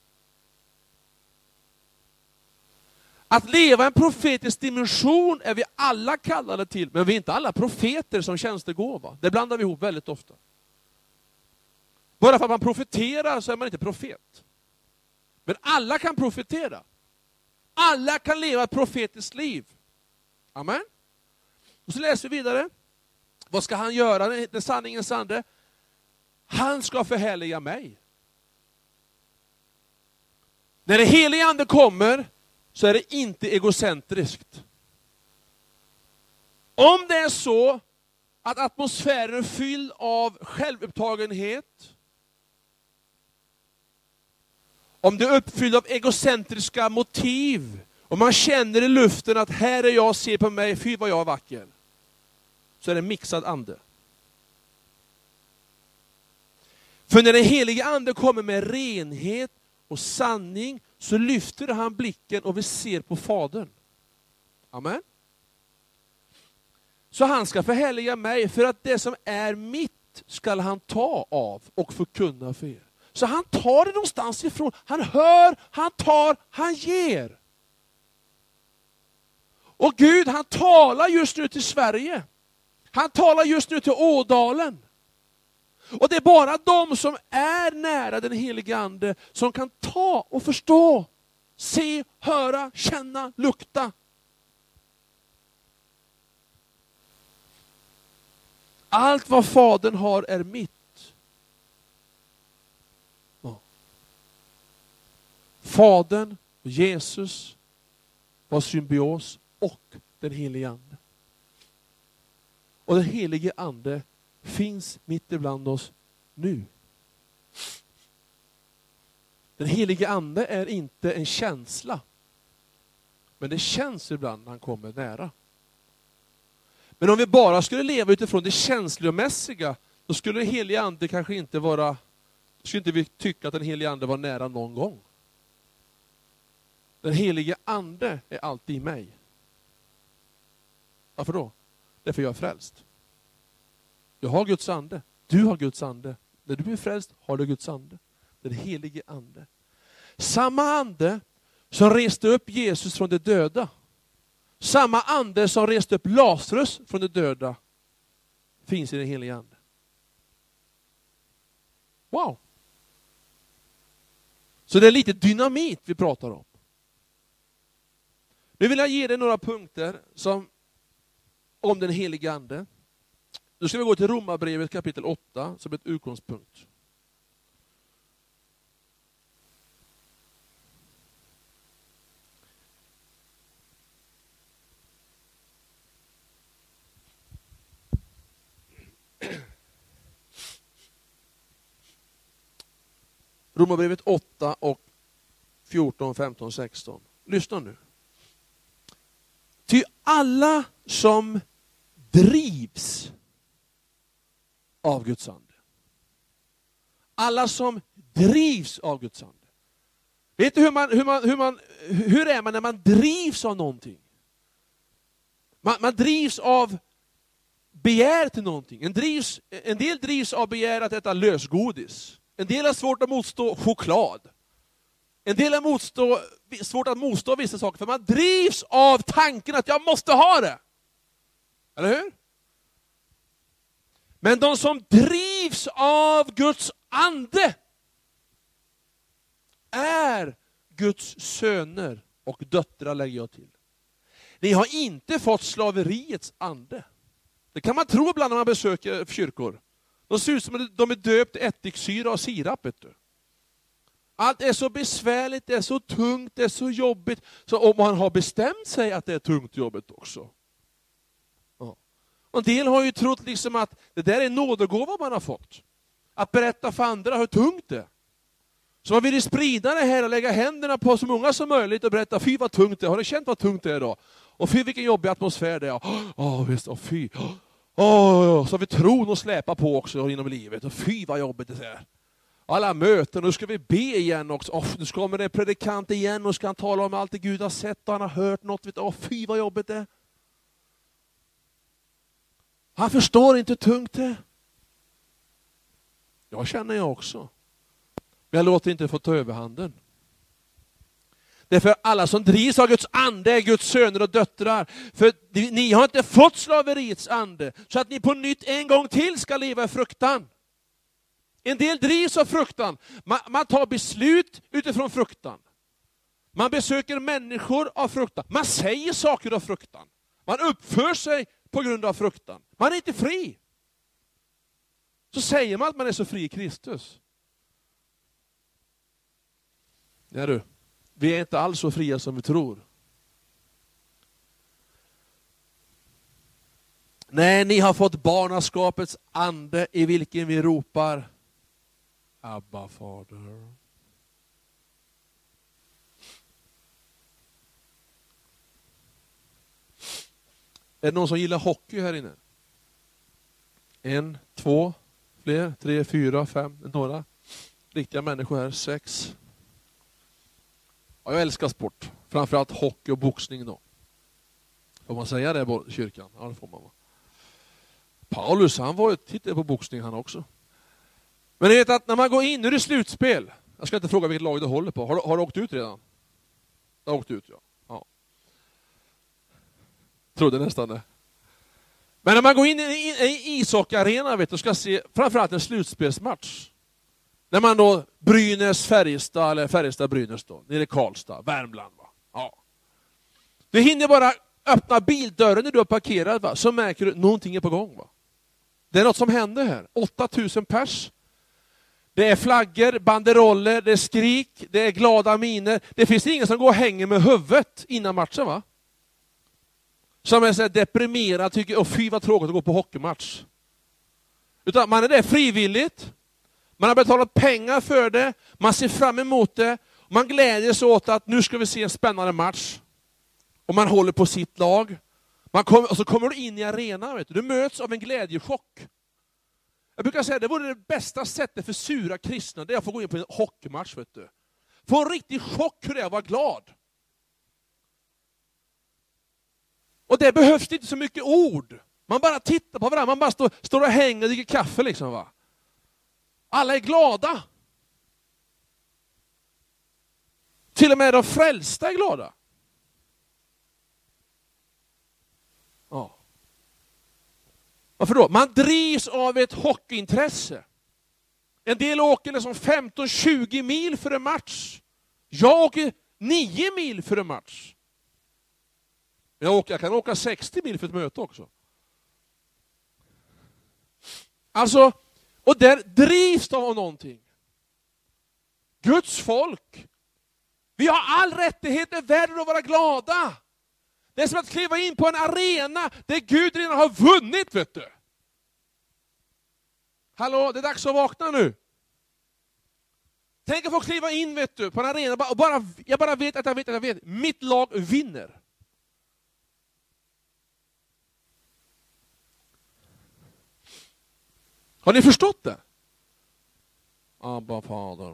Att leva en profetisk dimension är vi alla kallade till, men vi är inte alla profeter som tjänstegåva. Det blandar vi ihop väldigt ofta. Bara för att man profeterar så är man inte profet. Men alla kan profetera. Alla kan leva ett profetiskt liv. Amen. Och så läser vi vidare. Vad ska han göra, den sanningens ande? Han ska förhärliga mig. När det heliga ande kommer så är det inte egocentriskt. Om det är så att atmosfären är fylld av självupptagenhet, om det är uppfylld av egocentriska motiv, och man känner i luften att här är jag, ser på mig, fy vad jag är vacker, så är det en mixad ande. För när den helige ande kommer med renhet och sanning, så lyfter han blicken och vi ser på Fadern. Amen. Så han ska förhärliga mig, för att det som är mitt ska han ta av och förkunna för er. Så han tar det någonstans ifrån. Han hör, han tar, han ger. Och Gud, han talar just nu till Sverige. Han talar just nu till Ådalen. Och det är bara de som är nära den helige ande som kan ta och förstå, se, höra, känna, lukta. Allt vad Fadern har är mitt. Ja. Fadern och Jesus var symbios och den helige ande. Och den helige ande finns mitt ibland oss nu. Den helige ande är inte en känsla, men det känns ibland när han kommer nära. Men om vi bara skulle leva utifrån det känslomässiga, då skulle den helige ande kanske inte vara, skulle inte vi tycka att den helige ande var nära någon gång. Den helige ande är alltid i mig. Varför då? Därför jag är frälst. Jag har Guds ande. Du har Guds ande. När du är frälst har du Guds ande. Den helige ande. Samma ande som reste upp Jesus från de döda. Samma ande som reste upp Lazarus från de döda finns i den helige ande. Wow. Så det är lite dynamit vi pratar om. Nu vill jag ge dig några punkter som, om den helige ande. Då ska vi gå till Romarbrevet kapitel åtta som ett utgångspunkt. Romarbrevet åtta och fjorton, femton, sexton. Lyssna nu. Ty alla som drivs av Guds ande. Alla som drivs av Guds ande. Vet du hur man, hur man, hur man, hur är man när man drivs av någonting? Man, man drivs av begär till någonting. En, drivs, en del drivs av begär att äta lösgodis. En del har svårt att motstå choklad. En del har motstå, svårt att motstå vissa saker, för man drivs av tanken att jag måste ha det. Eller hur? Men de som drivs av Guds ande är Guds söner och döttrar, lägger jag till. Ni har inte fått slaveriets ande. Det kan man tro ibland när man besöker kyrkor. De ser ut som att de är döpt ättiksyra och sirap. Allt är så besvärligt, det är så tungt, det är så jobbigt. Så om man har bestämt sig att det är tungt jobbigt också. Ja. Och en del har ju trott liksom att det där är nådegåva man har fått. Att berätta för andra hur tungt det är. Så man vill sprida det här och lägga händerna på så många som möjligt och berätta, fy vad tungt det är. Har du känt vad tungt det är då? Och fy vilken jobbig atmosfär det är. Åh, visst, och fy. Åh, så har vi tron att släpa på också inom livet. Och fy vad jobbigt det är. Alla möten, nu ska vi be igen också. Oh, nu ska man en predikant igen och ska han tala om allt det Gud har sett och han har hört något. Åh, oh, fy vad jobbigt det är. Han förstår inte hur tungt det är. Jag känner jag också. Men jag låter inte få ta överhanden. Därför alla som drivs av Guds ande är Guds söner och döttrar. För ni har inte fått slaveriets ande så att ni på nytt en gång till ska leva i fruktan. En del drivs av fruktan. Man, man tar beslut utifrån fruktan. Man besöker människor av fruktan. Man säger saker av fruktan. Man uppför sig på grund av fruktan. Man är inte fri. Så säger man att man är så fri i Kristus. Ja du, vi är inte alls så fria som vi tror. Nej, ni har fått barnaskapets ande i vilken vi ropar Abba, Fader. Är det någon som gillar hockey här inne? En, två, fler, tre, fyra, fem, några. Riktiga människor här, sex. Ja, jag älskar sport. Framförallt hockey och boxning då. Får man säga det i kyrkan? Ja, det får man. Paulus, han var ju tittade på boxning han också. Men ni vet att när man går in, nu är det slutspel. Jag ska inte fråga vilket lag du håller på. Har du, har du åkt ut redan? Du har åkt ut, ja. ja. Trodde nästan det. Men när man går in i en ishockeyarena, vet du, ska se framförallt en slutspelsmatch. När man då Brynäs, Färjestad, eller Färjestad, Brynäs då, nere i Karlstad, Värmland. Va? Ja. Du hinner bara öppna bildörren när du har parkerat, va? Så märker du att någonting är på gång. Va? Det är något som händer här. åtta tusen pers. Det är flaggor, banderoller, det är skrik, det är glada miner. Det finns ingen som går och hänger med huvudet innan matchen, va? Som är så deprimerad, tycker, och fy vad tråkigt att gå på hockeymatch. Utan man är där frivilligt. Man har betalat pengar för det. Man ser fram emot det. Man glädjer sig åt att nu ska vi se en spännande match. Och man håller på sitt lag. Man kommer, och så kommer du in i arenan. Vet du. du möts av en glädjechock. Jag brukar säga att det vore det bästa sättet för sura kristna. Det är att få gå in på en hockeymatch. Vet du. Få en riktig chock hur det är att vara glad. Och det behövs inte så mycket ord. Man bara tittar på varandra. Man bara står, står och hänger och dricker kaffe. Liksom, va? Alla är glada. Till och med de frälsta är glada. Ja. Varför då? Man drivs av ett hockeyintresse. En del åker liksom femton till tjugo mil för en match. Jag åker nio mil för en match. Jag, åker, jag kan åka sextio mil för ett möte också. Alltså, och där drivs de av någonting. Guds folk. Vi har all rättighet i världen att vara glada. Det är som att kliva in på en arena där Gud redan har vunnit, vet du. Hallå, det är dags att vakna nu. Tänk att få kliva in, vet du, på en arena och bara, jag bara vet att jag vet att jag vet. Mitt lag vinner. Har ni förstått det? Abba, Fader.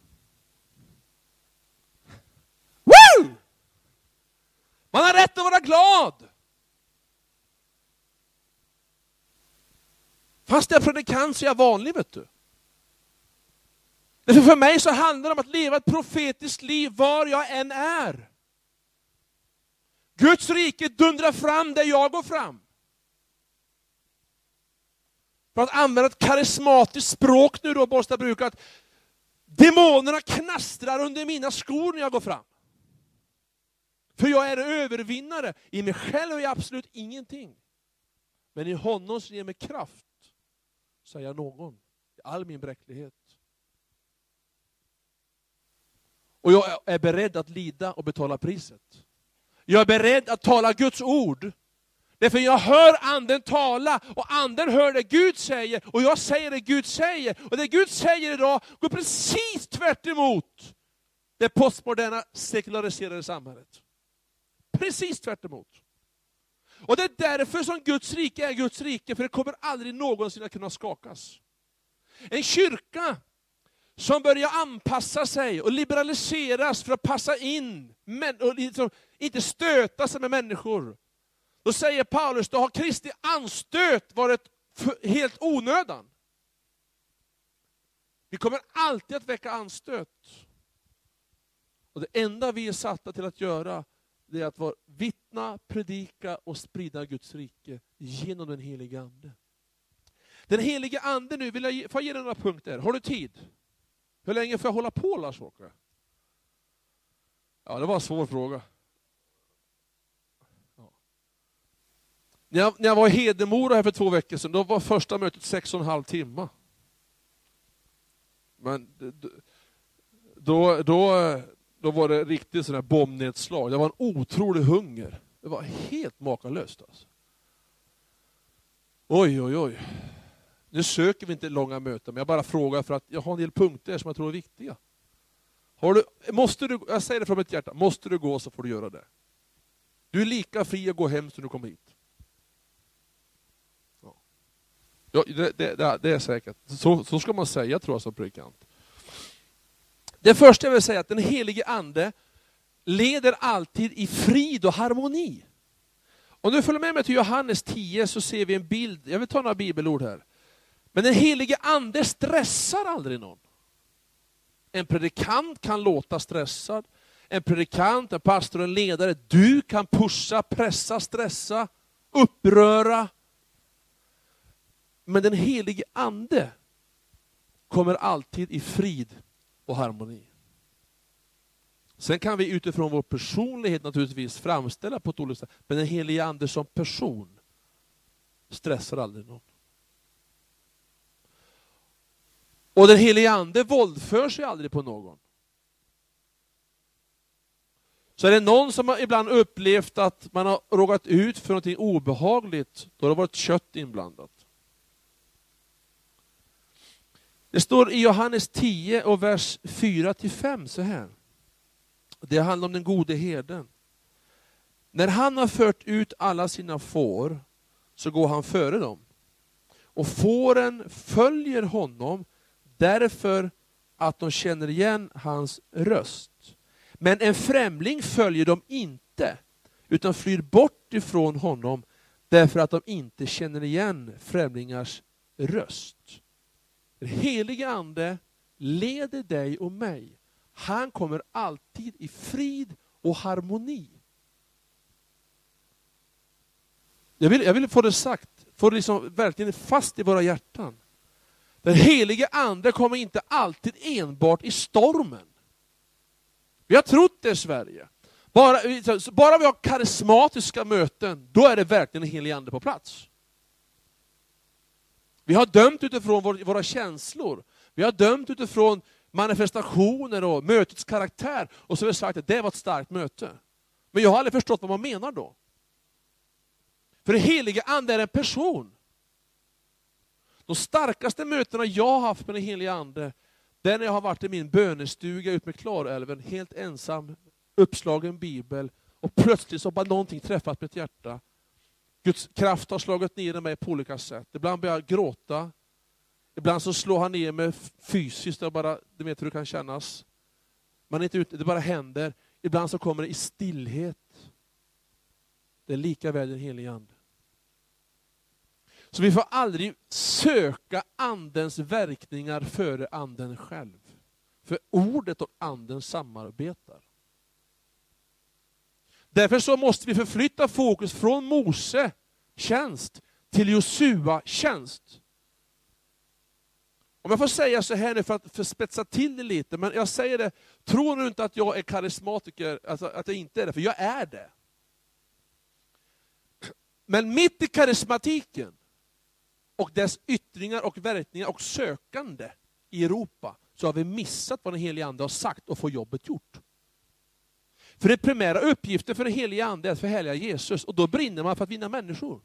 Woo! Man har rätt att vara glad. Fast jag är predikant så är jag vanlig, vet du. Därför för mig så handlar det om att leva ett profetiskt liv var jag än är. Guds rike dundrar fram där jag går fram. För att använda ett karismatiskt språk nu då, Borsta brukar, att demonerna knastrar under mina skor när jag går fram. För jag är övervinnare. I mig själv är jag absolut ingenting. Men i honom som ger mig kraft, säger någon, i all min bräcklighet. Och jag är beredd att lida och betala priset. Jag är beredd att tala Guds ord. Därför jag hör anden tala och anden hör det Gud säger och jag säger det Gud säger. Och det Gud säger idag går precis tvärt emot det postmoderna sekulariserade samhället. Precis tvärt emot. Och det är därför som Guds rike är Guds rike, för det kommer aldrig någonsin att kunna skakas. En kyrka som börjar anpassa sig och liberaliseras för att passa in och liksom inte stöta sig med människor. Då säger Paulus, då har Kristi anstöt varit helt onödan. Vi kommer alltid att väcka anstöt. Och det enda vi är satta till att göra, det är att vara vittna, predika och sprida Guds rike genom den heliga ande. Den heliga ande nu, vill jag ge, får jag ge dig några punkter. Har du tid? Hur länge får jag hålla på, Lars Åke? Ja, det var en svår fråga. Ja. När, jag, när jag var i Hedemora här för två veckor sedan, då var första mötet sex och en halv timme. Men då, då, då var det riktigt sådär bombnedslag. Det var en otrolig hunger. Det var helt makalöst. Alltså. Oj, oj, oj. Nu söker vi inte långa möten, men jag bara frågar för att jag har en del punkter som jag tror är viktiga. Har du, måste du, jag säger det från mitt hjärta, måste du gå så får du göra det. Du är lika fri att gå hem som du kom hit. Ja. Ja, det, det, det är säkert. Så, så ska man säga, tror jag, som predikant. Det första jag vill säga är att den helige ande leder alltid i frid och harmoni. Om du följer med mig till Johannes tio så ser vi en bild. Jag vill ta några bibelord här. Men den helige ande stressar aldrig någon. En predikant kan låta stressad. En predikant, en pastor, en ledare. Du kan pusha, pressa, stressa, uppröra. Men den helige ande kommer alltid i frid och harmoni. Sen kan vi utifrån vår personlighet naturligtvis framställa på ett olika sätt. Men den helige ande som person stressar aldrig någon. Och den helige ande våldför sig aldrig på någon. Så är det någon som har ibland upplevt att man har rågat ut för något obehagligt, då har det varit kött inblandat. Det står i Johannes tio och vers fyra till fem så här. Det handlar om den gode herden. När han har fört ut alla sina får så går han före dem. Och fåren följer honom därför att de känner igen hans röst. Men en främling följer dem inte, utan flyr bort ifrån honom därför att de inte känner igen främlingars röst. Den helige ande leder dig och mig. Han kommer alltid i frid och harmoni. Jag vill, jag vill få det sagt, få det liksom verkligen fast i våra hjärtan. Den helige ande kommer inte alltid enbart i stormen. Vi har trott det i Sverige. Bara, bara vi har karismatiska möten, då är det verkligen en helig ande på plats. Vi har dömt utifrån vår, våra känslor. Vi har dömt utifrån manifestationer och mötets karaktär. Och så har vi sagt att det var ett starkt möte. Men jag har aldrig förstått vad man menar då. För det heliga ande är en person. De starkaste mötena jag har haft med den heliga ande, det är när jag har varit i min bönestuga ut med Klarälven, helt ensam, uppslagen bibel, och plötsligt så bara någonting träffat mitt hjärta. Guds kraft har slagit ner i mig på olika sätt. Ibland börjar jag gråta. Ibland så slår han ner mig fysiskt, och bara, du vet hur det kan kännas. Man är inte ute, det bara händer. Ibland så kommer det i stillhet. Det är lika väl den helige ande. Så vi får aldrig söka andens verkningar före anden själv. För ordet och anden samarbetar. Därför så måste vi förflytta fokus från Mose tjänst till Josua tjänst. Om jag får säga så här nu för att för spetsa till det lite, men jag säger det, tror nu inte att jag är karismatiker, alltså att jag inte är det, för jag är det. Men mitt i karismatiken och dess yttringar och verkningar och sökande i Europa, så har vi missat vad den helige ande har sagt och få jobbet gjort. För det primära uppgiften för den helige ande är att förhärliga Jesus, och då brinner man för att vinna människor.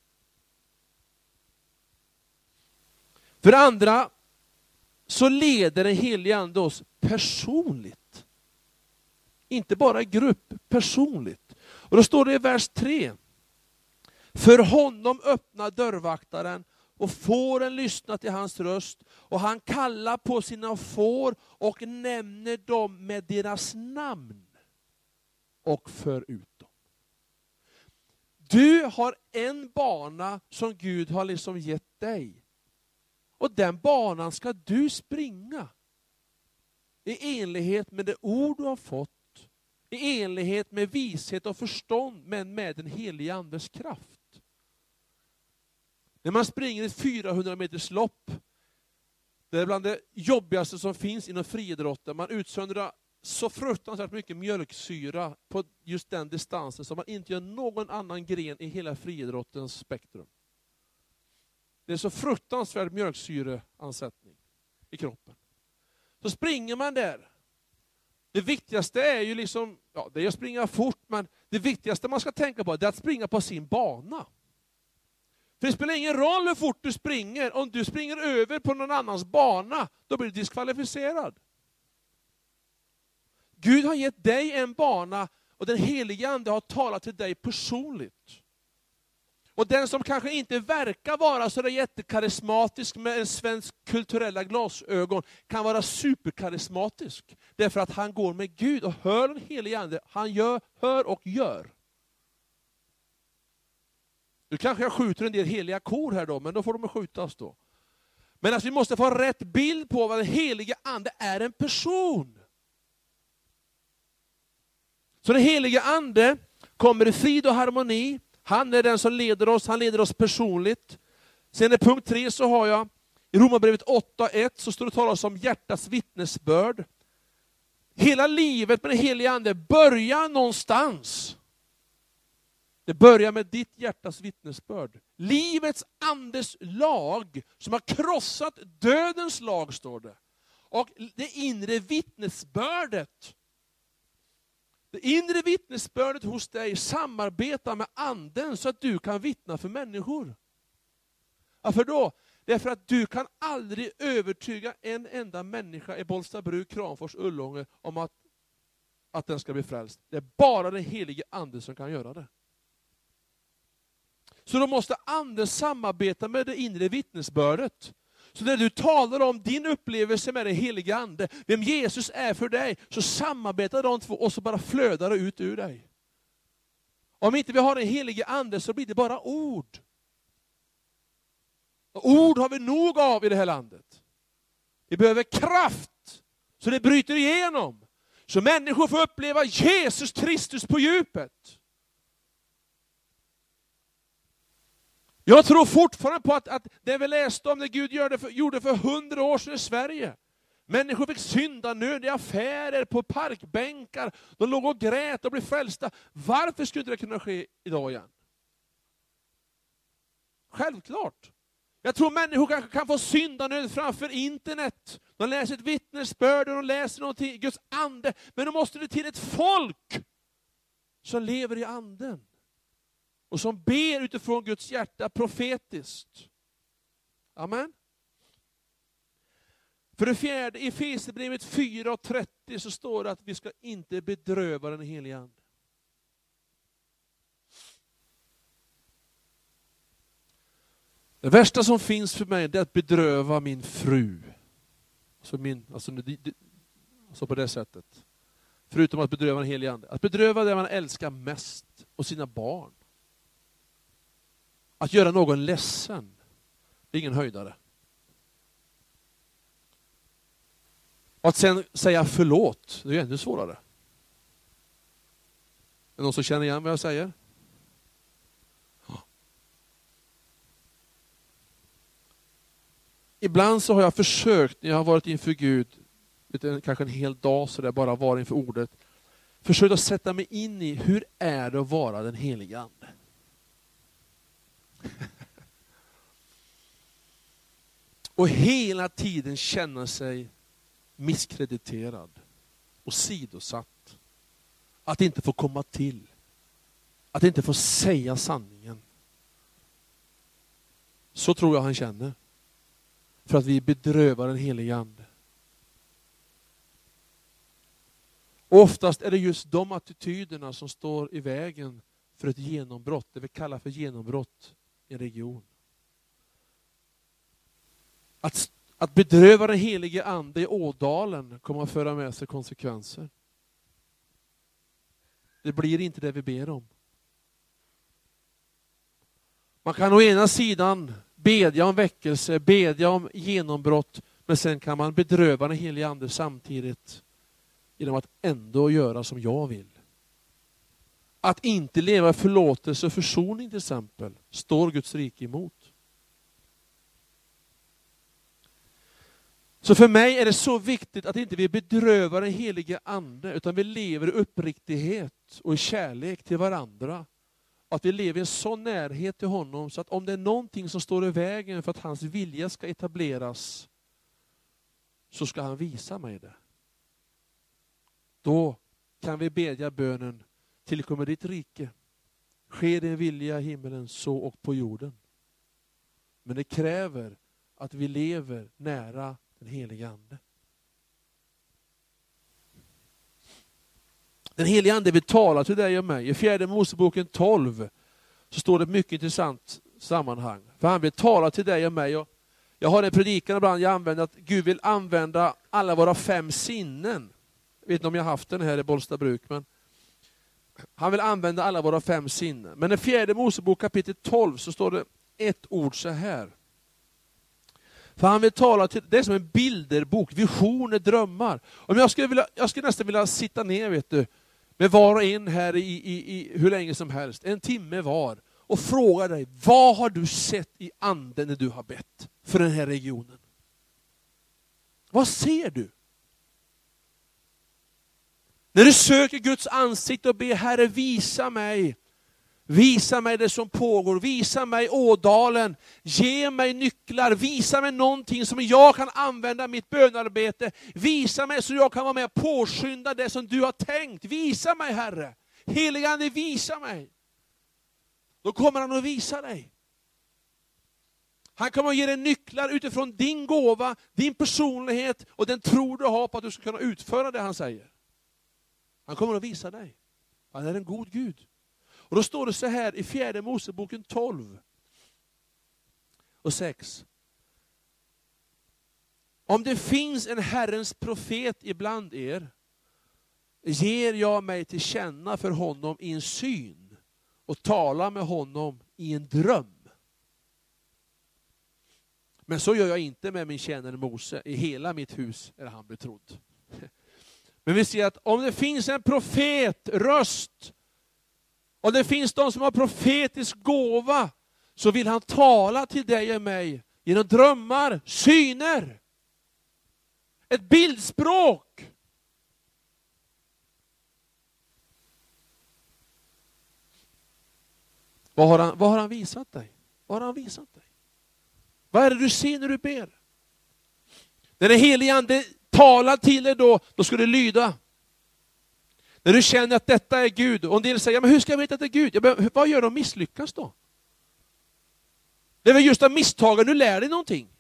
För det andra så leder den helige ande oss personligt. Inte bara i grupp, personligt. Och då står det i vers tre. För honom öppnar dörrvaktaren och fåren lyssna till hans röst, och han kallar på sina får och nämner dem med deras namn och för ut dem. Du har en bana som Gud har liksom gett dig. Och den banan ska du springa i enlighet med det ord du har fått, i enlighet med vishet och förstånd, men med den helige andes kraft. När man springer ett fyrahundra meters lopp, det är bland det jobbigaste som finns inom friidrotten. Man utsöndrar så fruktansvärt mycket mjölksyra på just den distansen som man inte gör någon annan gren i hela friidrottens spektrum. Det är så fruktansvärd mjölksyreansättning i kroppen. Så springer man där. Det viktigaste är ju liksom, ja, det är att springa fort, men det viktigaste man ska tänka på är att springa på sin bana. För det spelar ingen roll hur fort du springer. Om du springer över på någon annans bana, då blir du diskvalificerad. Gud har gett dig en bana och den helige ande har talat till dig personligt. Och den som kanske inte verkar vara så där jättekarismatisk med en svensk kulturella glasögon kan vara superkarismatisk. Därför att han går med Gud och hör den helige ande. Han gör, hör och gör. Nu kanske jag skjuter en del heliga kor här då, men då får de skjutas då. Men alltså vi måste få rätt bild på vad den helige ande är, en person. Så den helige ande kommer i frid och harmoni. Han är den som leder oss, han leder oss personligt. Sen i punkt tre så har jag, i Romarbrevet åtta ett så står det talas om hjärtats vittnesbörd. Hela livet med den helige ande börjar någonstans. Det börjar med ditt hjärtas vittnesbörd. Livets andes lag som har krossat dödens lag, står det. Och det inre vittnesbördet. Det inre vittnesbördet hos dig samarbetar med anden så att du kan vittna för människor. Varför då? Därför att du kan aldrig övertyga en enda människa i Bollstabruk, Kramfors, Ullånger om att, att den ska bli frälst. Det är bara den helige ande som kan göra det. Så då måste anden samarbeta med det inre vittnesbördet. Så när du talar om din upplevelse med den helige ande, vem Jesus är för dig, så samarbetar de två och så bara flödar det ut ur dig. Om inte vi har den helige ande så blir det bara ord. Och ord har vi nog av i det här landet. Vi behöver kraft så det bryter igenom. Så människor får uppleva Jesus Kristus på djupet. Jag tror fortfarande på att, att det vi läste om det Gud gjorde för, gjorde för hundra år sedan i Sverige. Människor fick synda nöd i affärer, på parkbänkar. De låg och grät och blev frälsta. Varför skulle det kunna ske idag igen? Självklart. Jag tror människor kanske kan få synda nöd framför internet. De läser ett vittnesbörd och de läser någonting, Guds ande. Men då måste det till ett folk som lever i anden. Och som ber utifrån Guds hjärta profetiskt. Amen. För det fjärde, i Efesierbrevet fyra och trettio så står det att vi ska inte bedröva den helige ande. Det värsta som finns för mig är att bedröva min fru. Alltså, min, alltså, alltså på det sättet. Förutom att bedröva den helige ande. Att bedröva det man älskar mest och sina barn. Att göra någon ledsen, det är ingen höjdare. Och att sen säga förlåt, det är ännu svårare. Är det någon som känner igen vad jag säger? Ja. Ibland så har jag försökt, när jag har varit inför Gud, kanske en hel dag så där bara var inför ordet, försökt att sätta mig in i hur är det att vara den helige ande. Och hela tiden känna sig misskrediterad och sidosatt. Att inte få komma till. Att inte få säga sanningen. Så tror jag han känner. För att vi bedrövar den helige ande. Och oftast är det just de attityderna som står i vägen för ett genombrott. Det vi kallar för genombrott i en region. Att, att bedröva den helige ande i Ådalen kommer att föra med sig konsekvenser. Det blir inte det vi ber om. Man kan å ena sidan bedja om väckelse, bedja om genombrott, men sen kan man bedröva den helige ande samtidigt genom att ändå göra som jag vill. Att inte leva förlåtelse och försoning till exempel står Guds rike emot. Så för mig är det så viktigt att inte vi bedrövar den helige ande, utan vi lever i uppriktighet och i kärlek till varandra. Att vi lever i en sån närhet till honom så att om det är någonting som står i vägen för att hans vilja ska etableras, så ska han visa mig det. Då kan vi bedja bönen: tillkommer ditt rike. Sker din vilja i himmelen så och på jorden. Men det kräver att vi lever nära den heliga ande. Den heliga ande vill tala till dig och mig. I fjärde Moseboken tolv så står det ett mycket intressant sammanhang. För han vill tala till dig och mig. Och jag har en predikan ibland jag använder att Gud vill använda alla våra fem sinnen. Jag vet inte om jag har haft den här i Bollstabruk, men han vill använda alla våra fem sinnen. Men i fjärde Mosebok kapitel tolv så står det ett ord så här. För han vill tala till, det är som en bilderbok, visioner, drömmar. Om jag skulle vilja, jag skulle nästan vilja sitta ner, vet du, med var och en här i, i, i hur länge som helst, en timme var, och fråga dig, vad har du sett i anden när du har bett för den här regionen? Vad ser du? När du söker Guds ansikte och ber, Herre, visa mig. Visa mig det som pågår. Visa mig Ådalen. Ge mig nycklar. Visa mig någonting som jag kan använda i mitt bönarbete. Visa mig så jag kan vara med och påskynda det som du har tänkt. Visa mig, Herre. Helige Ande, visa mig. Då kommer han att visa dig. Han kommer att ge dig nycklar utifrån din gåva, din personlighet och den tro du har på att du ska kunna utföra det han säger. Han kommer att visa dig. Han är en god Gud. Och då står det så här i fjärde Moseboken tolv och sex. Om det finns en Herrens profet ibland er, ger jag mig till känna för honom i en syn och talar med honom i en dröm. Men så gör jag inte med min tjänare Mose. I hela mitt hus är han betrodd. Men vi ser att om det finns en profet, röst, och det finns de som har profetisk gåva, så vill han tala till dig och mig genom drömmar, syner, ett bildspråk. Vad har han, vad har han visat dig? Vad har han visat dig? Vad är det du ser när du ber? När den helige ande talar till dig då, då ska du lyda. När du känner att detta är Gud, och en del säger, men hur ska jag veta att det är Gud? Ja, men vad gör de misslyckas då? Det är väl just av misstagen du lär dig någonting.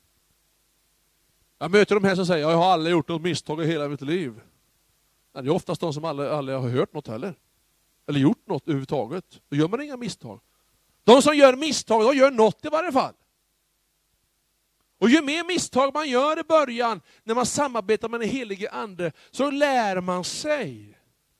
Jag möter de här som säger, jag har aldrig gjort något misstag i hela mitt liv. Det är oftast de som aldrig, aldrig har hört något heller. Eller gjort något överhuvudtaget. Då gör man inga misstag. De som gör misstag, de gör något i varje fall. Och ju mer misstag man gör i början, när man samarbetar med den helige ande, så lär man sig.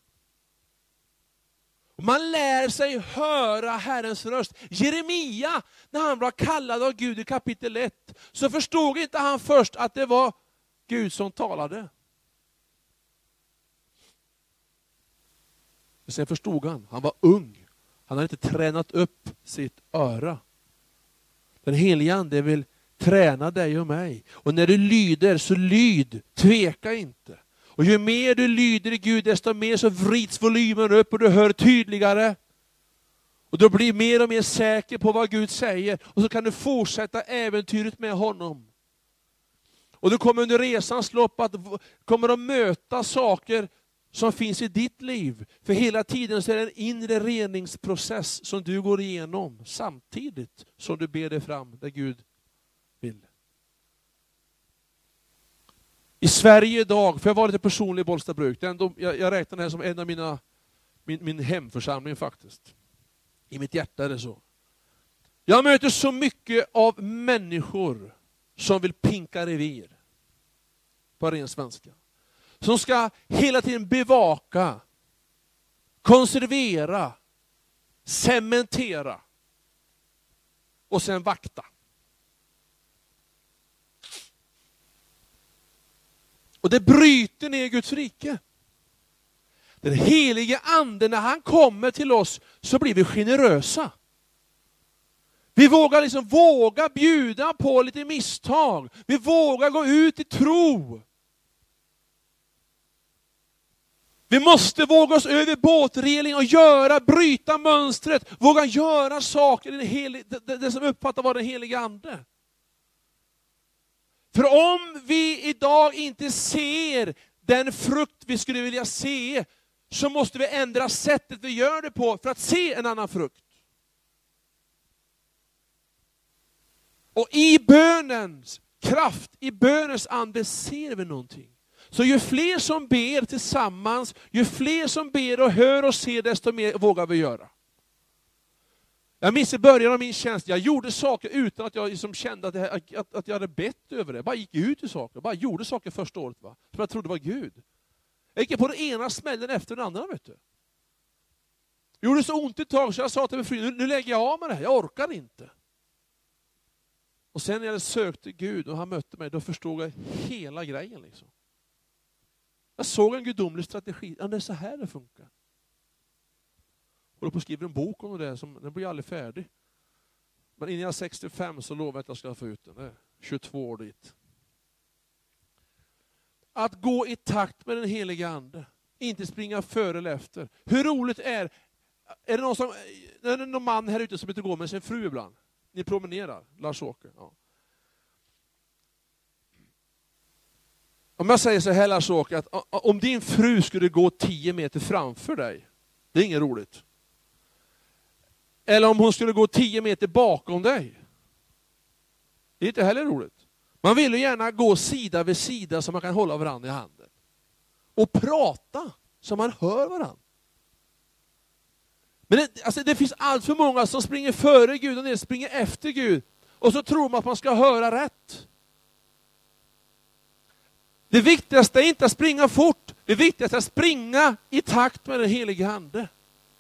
Och man lär sig höra Herrens röst. Jeremia, när han var kallad av Gud i kapitel ett, så förstod inte han först att det var Gud som talade. Men sen förstod han, han var ung. Han hade inte tränat upp sitt öra. Den helige ande vill träna dig och mig. Och när du lyder, så lyd, tveka inte. Och ju mer du lyder i Gud, desto mer så vrids volymen upp och du hör tydligare. Och du blir mer och mer säker på vad Gud säger. Och så kan du fortsätta äventyret med honom. Och du kommer under resans lopp att kommer att möta saker som finns i ditt liv. För hela tiden så är det en inre reningsprocess som du går igenom samtidigt som du ber dig fram där Gud vill. I Sverige idag, för jag var lite personlig i Bollstabruk, jag, jag räknar det här som en av mina, min, min hemförsamling faktiskt. I mitt hjärta är det så. Jag möter så mycket av människor som vill pinka revir. På ren svenska. Som ska hela tiden bevaka, konservera, cementera och sen vakta. Och det bryter ner Guds rike. Den helige ande, när han kommer till oss, så blir vi generösa. Vi vågar liksom våga bjuda på lite misstag. Vi vågar gå ut i tro. Vi måste våga oss över båtreling och göra, bryta mönstret. Våga göra saker i den helig, det, det som uppfattar vara den helige ande. För om vi idag inte ser den frukt vi skulle vilja se, så måste vi ändra sättet vi gör det på för att se en annan frukt. Och i bönens kraft, i bönens ande ser vi någonting. Så ju fler som ber tillsammans, ju fler som ber och hör och ser, desto mer vågar vi göra. Jag minns i början av min tjänst, jag gjorde saker utan att jag liksom kände att jag, att, att jag hade bett över det. Jag bara gick ut i saker, bara gjorde saker första året, va? Som jag trodde var Gud. Jag gick på den ena smällen efter den andra, vet du. Det gjorde så ont ett tag så jag sa till min fru, nu, nu lägger jag av med det här, jag orkar inte. Och sen när jag sökte Gud och han mötte mig, då förstod jag hela grejen. Liksom. Jag såg en gudomlig strategi, ja, det är så här det funkar. Och då skriver en bok om det, som, den blir aldrig färdig. Men innan jag är sextiofem så lovar jag att jag ska få ut den. Det är tjugotvå år dit. Att gå i takt med den heliga ande. Inte springa före eller efter. Hur roligt är Är det någon, som, är det någon man här ute som inte går med sin fru ibland? Ni promenerar, Lars-Åke. Ja. Om jag säger så här, Lars-Åke, att om din fru skulle gå tio meter framför dig, det är inget roligt. Eller om hon skulle gå tio meter bakom dig, det är inte heller roligt. Man vill ju gärna gå sida vid sida så man kan hålla varandra i handen. Och prata så man hör varandra. Men det, alltså det finns allt för många som springer före Gud och det springer efter Gud. Och så tror man att man ska höra rätt. Det viktigaste är inte att springa fort. Det viktigaste är att springa i takt med den heliga ande.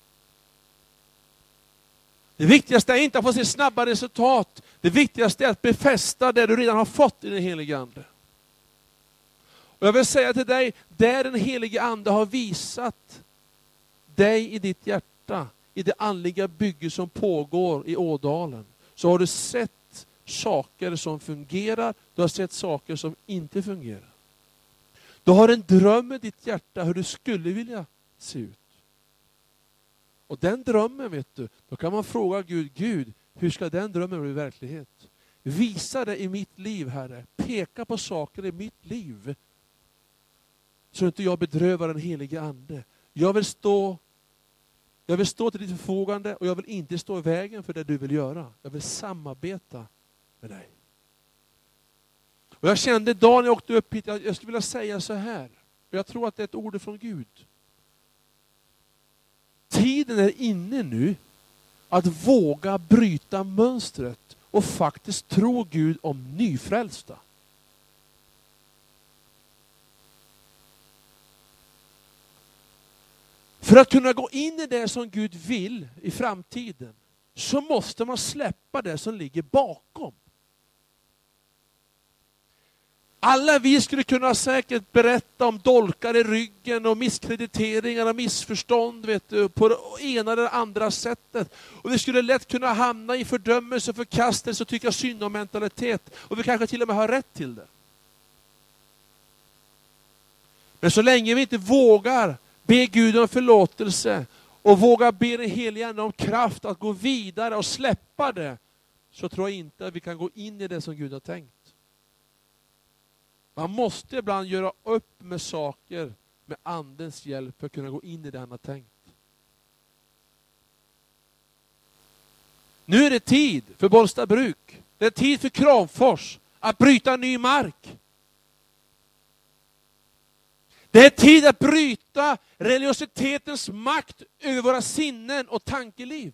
Det viktigaste är inte att få se snabba resultat. Det viktigaste är att befästa det du redan har fått i den heliga ande. Och jag vill säga till dig, där den heliga ande har visat dig i ditt hjärta, i det andliga bygge som pågår i Ådalen, så har du sett saker som fungerar, du har sett saker som inte fungerar. Du har en dröm i ditt hjärta hur du skulle vilja se ut. Och den drömmen, vet du, då kan man fråga Gud, Gud, hur ska den drömmen bli verklighet? Visa det i mitt liv, Herre. Peka på saker i mitt liv. Så inte jag bedrövar den heliga ande. Jag vill stå Jag vill stå till ditt förfogande och jag vill inte stå i vägen för det du vill göra. Jag vill samarbeta med dig. Och jag kände idag när jag åkte upp hit, jag skulle vilja säga så här. Och jag tror att det är ett ord från Gud. Tiden är inne nu att våga bryta mönstret och faktiskt tro Gud om nyfrälsta. För att kunna gå in i det som Gud vill i framtiden så måste man släppa det som ligger bakom. Alla vi skulle kunna säkert berätta om dolkar i ryggen och misskrediteringar och missförstånd, vet du, på det ena eller andra sättet. Och vi skulle lätt kunna hamna i fördömelse, förkastelse och tycka synd om mentalitet. Och vi kanske till och med har rätt till det. Men så länge vi inte vågar be Gud om förlåtelse och vågar be den helige Ande om kraft att gå vidare och släppa det, så tror jag inte att vi kan gå in i det som Gud har tänkt. Man måste ibland göra upp med saker med andens hjälp för att kunna gå in i det han har tänkt. Nu är det tid för Bollstabruk. Det är tid för Kramfors att bryta ny mark. Det är tid att bryta religiositetens makt över våra sinnen och tankeliv.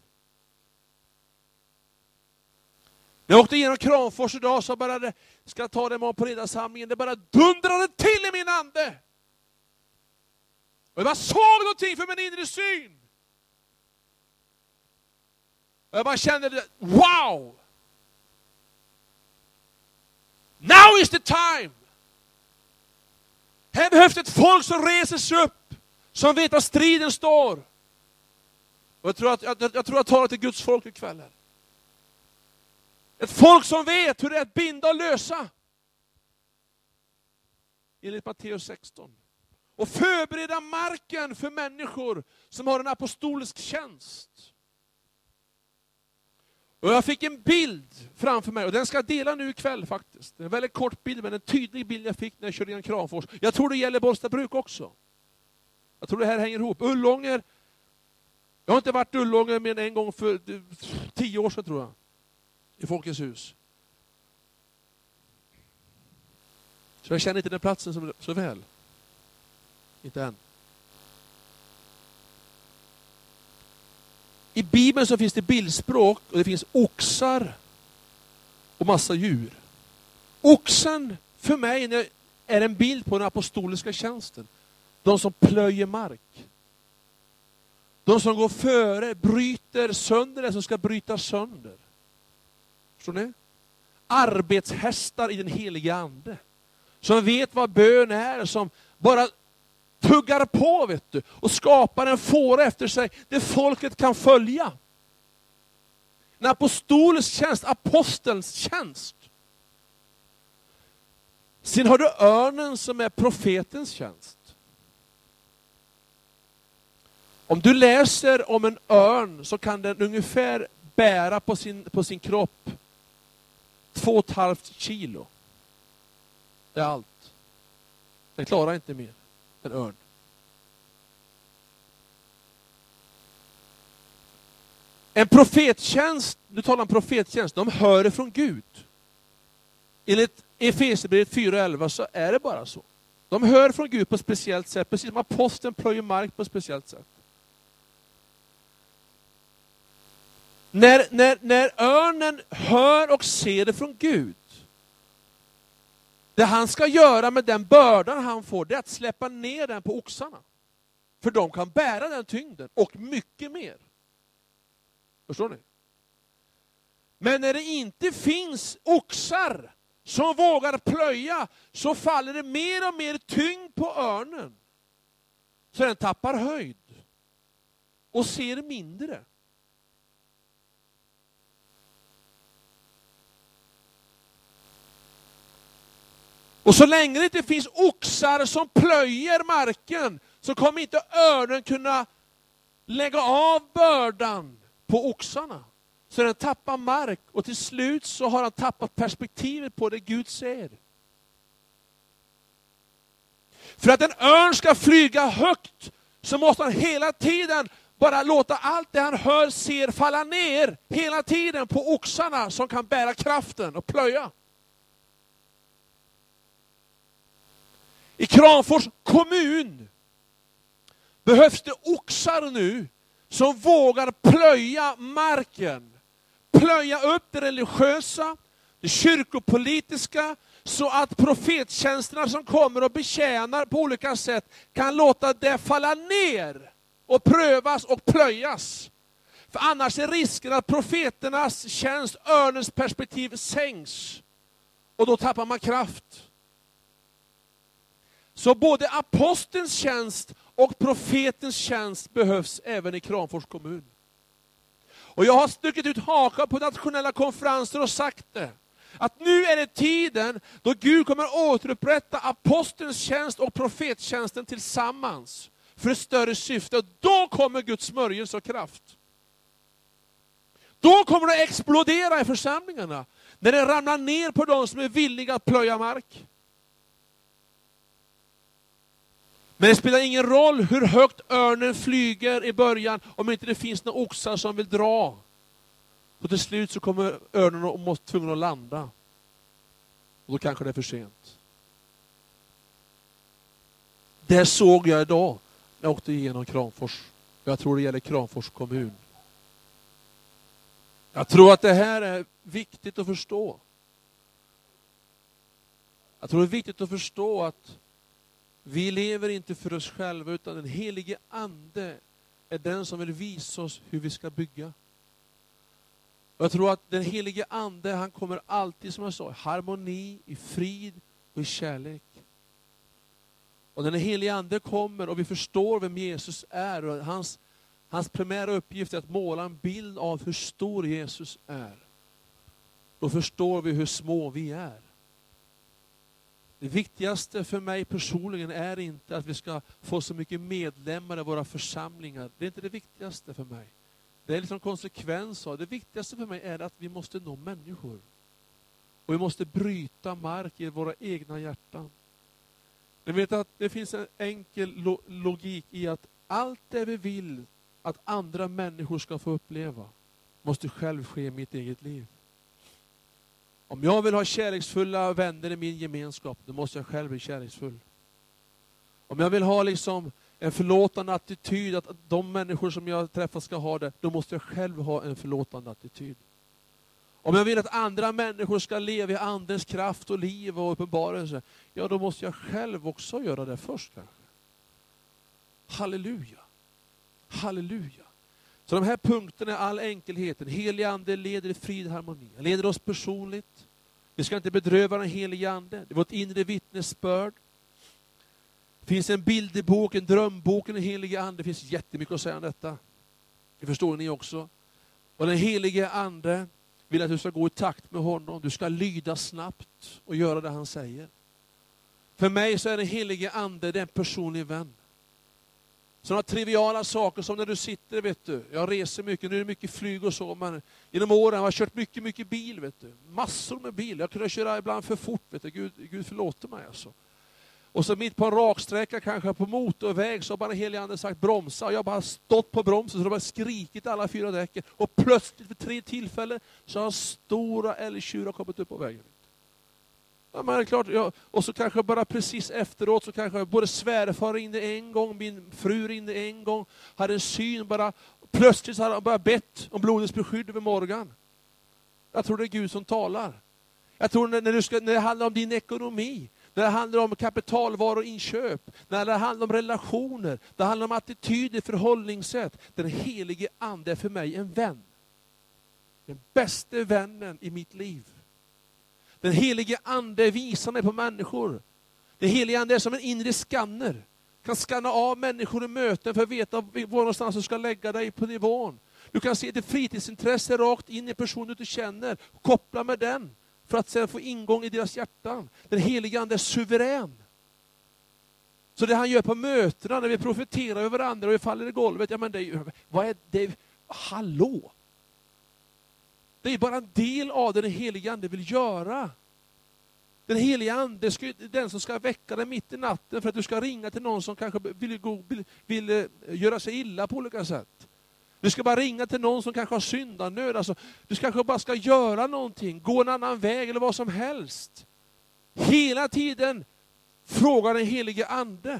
När jag åkte igenom Kramfors idag så bara det, ska jag ta det med på ledarsamlingen, det bara dundrade till i min ande. Och jag bara såg någonting för min inre syn. Och jag bara kände det, wow! Now is the time! Här behövs ett folk som reser sig upp, som vet att striden står. Och jag tror att jag, jag, tror att jag talar till Guds folk ikväll. Ett folk som vet hur det är att binda och lösa. Enligt Matteus sexton. Och förbereda marken för människor som har en apostolisk tjänst. Och jag fick en bild framför mig, och den ska jag dela nu ikväll faktiskt. Det är en väldigt kort bild, men en tydlig bild jag fick när jag körde genom Kramfors. Jag tror det gäller Bollstabruk också. Jag tror det här hänger ihop. Ullånger, jag har inte varit Ullånger mer än en gång för tio år sedan tror jag. I Folkets hus. Så jag känner inte den platsen så, så väl. Inte än. I Bibeln så finns det bildspråk och det finns oxar och massa djur. Oxen för mig är en bild på den apostoliska tjänsten. De som plöjer mark. De som går före, bryter sönder det som ska brytas sönder. Förstår ni? Arbetshästar i den heliga ande. Som vet vad bön är, som bara tuggar på, vet du, och skapar en fåra efter sig det folket kan följa. En apostolisk tjänst, apostelns tjänst. Sen har du örnen som är profetens tjänst. Om du läser om en örn så kan den ungefär bära på sin, på sin kropp två och ett halvt kilo. Det är allt. Den klarar inte mer än örn. En profettjänst, du talar om profettjänst, de hör från Gud. Enligt Efesierbrevet fyra elva så är det bara så. De hör från Gud på ett speciellt sätt, precis som aposteln plöjer mark på ett speciellt sätt. När, när, när örnen hör och ser det från Gud, det han ska göra med den bördan han får, det är att släppa ner den på oxarna. För de kan bära den tyngden och mycket mer. Förstår ni? Men när det inte finns oxar som vågar plöja, så faller det mer och mer tyngd på örnen. Så den tappar höjd och ser mindre. Och så länge det inte finns oxar som plöjer marken, så kommer inte örnen kunna lägga av bördan på oxarna. Så den tappar mark och till slut så har han tappat perspektivet på det Gud ser. För att en örn ska flyga högt så måste han hela tiden bara låta allt det han hör, ser falla ner hela tiden på oxarna som kan bära kraften och plöja. I Kramfors kommun behövs det oxar nu som vågar plöja marken. Plöja upp det religiösa, det kyrkopolitiska, så att profettjänsterna som kommer och betjänar på olika sätt kan låta det falla ner och prövas och plöjas. För annars är risken att profeternas tjänst, örnens perspektiv, sänks. Och då tappar man kraft. Så både apostelns tjänst och profetens tjänst behövs även i Kramfors kommun. Och jag har stuckit ut hakan på nationella konferenser och sagt det. Att nu är det tiden då Gud kommer återupprätta apostelns tjänst och profettjänsten tillsammans. För ett större syfte. Och då kommer Guds smörjelse och kraft. Då kommer det explodera i församlingarna. När det ramlar ner på de som är villiga att plöja mark. Men det spelar ingen roll hur högt örnen flyger i början om inte det finns några oxar som vill dra. Och till slut så kommer örnen och måste tvungen att landa. Och då kanske det är för sent. Det såg jag idag när jag åkte igenom Kramfors. Jag tror det gäller Kramfors kommun. Jag tror att det här är viktigt att förstå. Jag tror det är viktigt att förstå att vi lever inte för oss själva, utan den helige ande är den som vill visa oss hur vi ska bygga. Och jag tror att den helige ande, han kommer alltid, som jag sa, i harmoni, i frid och i kärlek. Och när den helige ande kommer och vi förstår vem Jesus är, och hans, hans primära uppgift är att måla en bild av hur stor Jesus är. Då förstår vi hur små vi är. Det viktigaste för mig personligen är inte att vi ska få så mycket medlemmar i våra församlingar. Det är inte det viktigaste för mig. Det är liksom konsekvens av. Det viktigaste för mig är att vi måste nå människor. Och vi måste bryta mark i våra egna hjärtan. Ni vet att det finns en enkel lo- logik i att allt det vi vill att andra människor ska få uppleva måste själv ske i mitt eget liv. Om jag vill ha kärleksfulla vänner i min gemenskap, då måste jag själv bli kärleksfull. Om jag vill ha liksom en förlåtande attityd, att de människor som jag träffar ska ha det, då måste jag själv ha en förlåtande attityd. Om jag vill att andra människor ska leva i andens kraft och liv och uppenbarelse, ja då måste jag själv också göra det först kanske. Halleluja. Halleluja. Så de här punkterna är all enkelheten. Helig ande leder i frid och harmoni. Leder oss personligt. Vi ska inte bedröva den helige ande. Det är vårt inre vittnesbörd. Det finns en bilderbok, en drömbok, en helige ande. Det finns jättemycket att säga om detta. Det förstår ni också. Och den helige ande vill att du ska gå i takt med honom. Du ska lyda snabbt och göra det han säger. För mig så är den helige ande den personlig vän. Sådana triviala saker som när du sitter, vet du. Jag reser mycket, nu är det mycket flyg och så. Men genom åren har jag kört mycket, mycket bil, vet du. Massor med bil. Jag kunde köra ibland för fort, vet du. Gud, Gud förlåter mig alltså. Och så mitt på en raksträcka, kanske på motorväg, så har bara helig ande sagt bromsa. Och jag har bara stått på bromsen, så det har bara skrikit alla fyra däcken. Och plötsligt vid tre tillfällen så har stora älgtjurar kommit upp på vägen. Ja, men det är klart, ja. Och så kanske bara precis efteråt så kanske både svärfar ringde en gång, min fru ringde en gång, hade en syn bara, plötsligt så hade han bara bett om blodets beskydd över Morgan. Jag tror det är Gud som talar. Jag tror när, när, du ska, när det handlar om din ekonomi, när det handlar om kapitalvaruinköp, när det handlar om relationer, det handlar om attityder, förhållningssätt. Den helige ande är för mig en vän. Den bästa vännen i mitt liv. Den helige ande visar mig på människor. Den helige ande är som en inre skanner. Kan skanna av människor i möten för att veta var någonstans du ska lägga dig på nivån. Du kan se ett fritidsintresse rakt in i personen du känner. Koppla med den för att sedan få ingång i deras hjärtan. Den helige ande är suverän. Så det han gör på mötena när vi profeterar över varandra och vi faller i golvet. Ja men det är ju, vad är det? Hallå! Det är bara en del av det den helige ande vill göra. Den helige ande är den som ska väcka dig mitt i natten för att du ska ringa till någon som kanske vill, gå, vill, vill göra sig illa på olika sätt. Du ska bara ringa till någon som kanske har syndanöd. Alltså, du kanske bara ska göra någonting, gå en annan väg eller vad som helst. Hela tiden frågar den helige ande.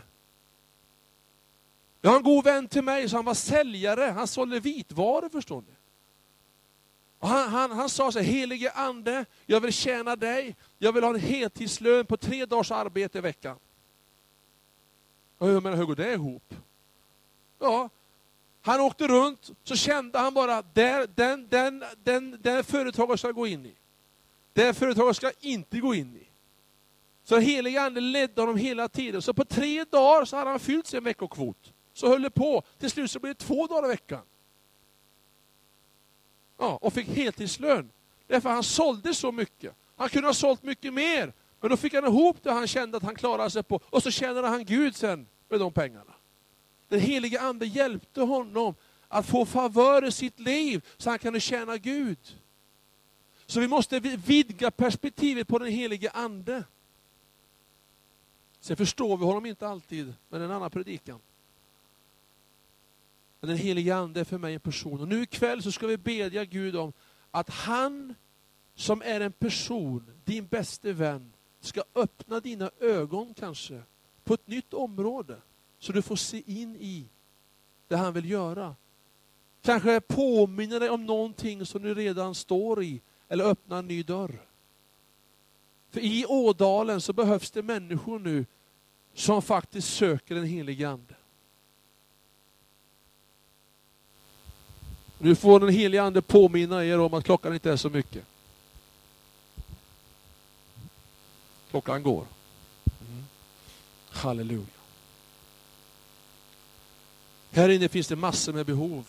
Jag har en god vän till mig, så han var säljare. Han sålde vitvaror, förstår ni. Och han, han, han sa så här, helige ande, jag vill tjäna dig. Jag vill ha en heltidslön på tre dagars arbete i veckan. Och jag menar, hur går det ihop? Ja, han åkte runt, så kände han bara, där, den, den, den, den företaget ska gå in i. Det företaget ska inte gå in i. Så helige ande ledde honom hela tiden. Så på tre dagar så hade han fyllt sin veckokvot. Så höll det på. Till slut så blev det två dagar i veckan. Ja, och fick heltidslön. Därför han sålde så mycket. Han kunde ha sålt mycket mer. Men då fick han ihop det han kände att han klarade sig på. Och så tjänade han Gud sen med de pengarna. Den helige ande hjälpte honom att få favör i sitt liv så han kunde tjäna Gud. Så vi måste vidga perspektivet på den helige ande. Sen förstår vi honom inte alltid, men en annan predikan. Men den helige ande är för mig en person. Och nu ikväll så ska vi bedja Gud om att han som är en person, din bästa vän, ska öppna dina ögon kanske på ett nytt område. Så du får se in i det han vill göra. Kanske påminna dig om någonting som du redan står i. Eller öppna en ny dörr. För i Ådalen så behövs det människor nu som faktiskt söker den helige ande. Nu får den helige ande påminna er om att klockan inte är så mycket. Klockan går. Mm. Halleluja. Här inne finns det massor med behov.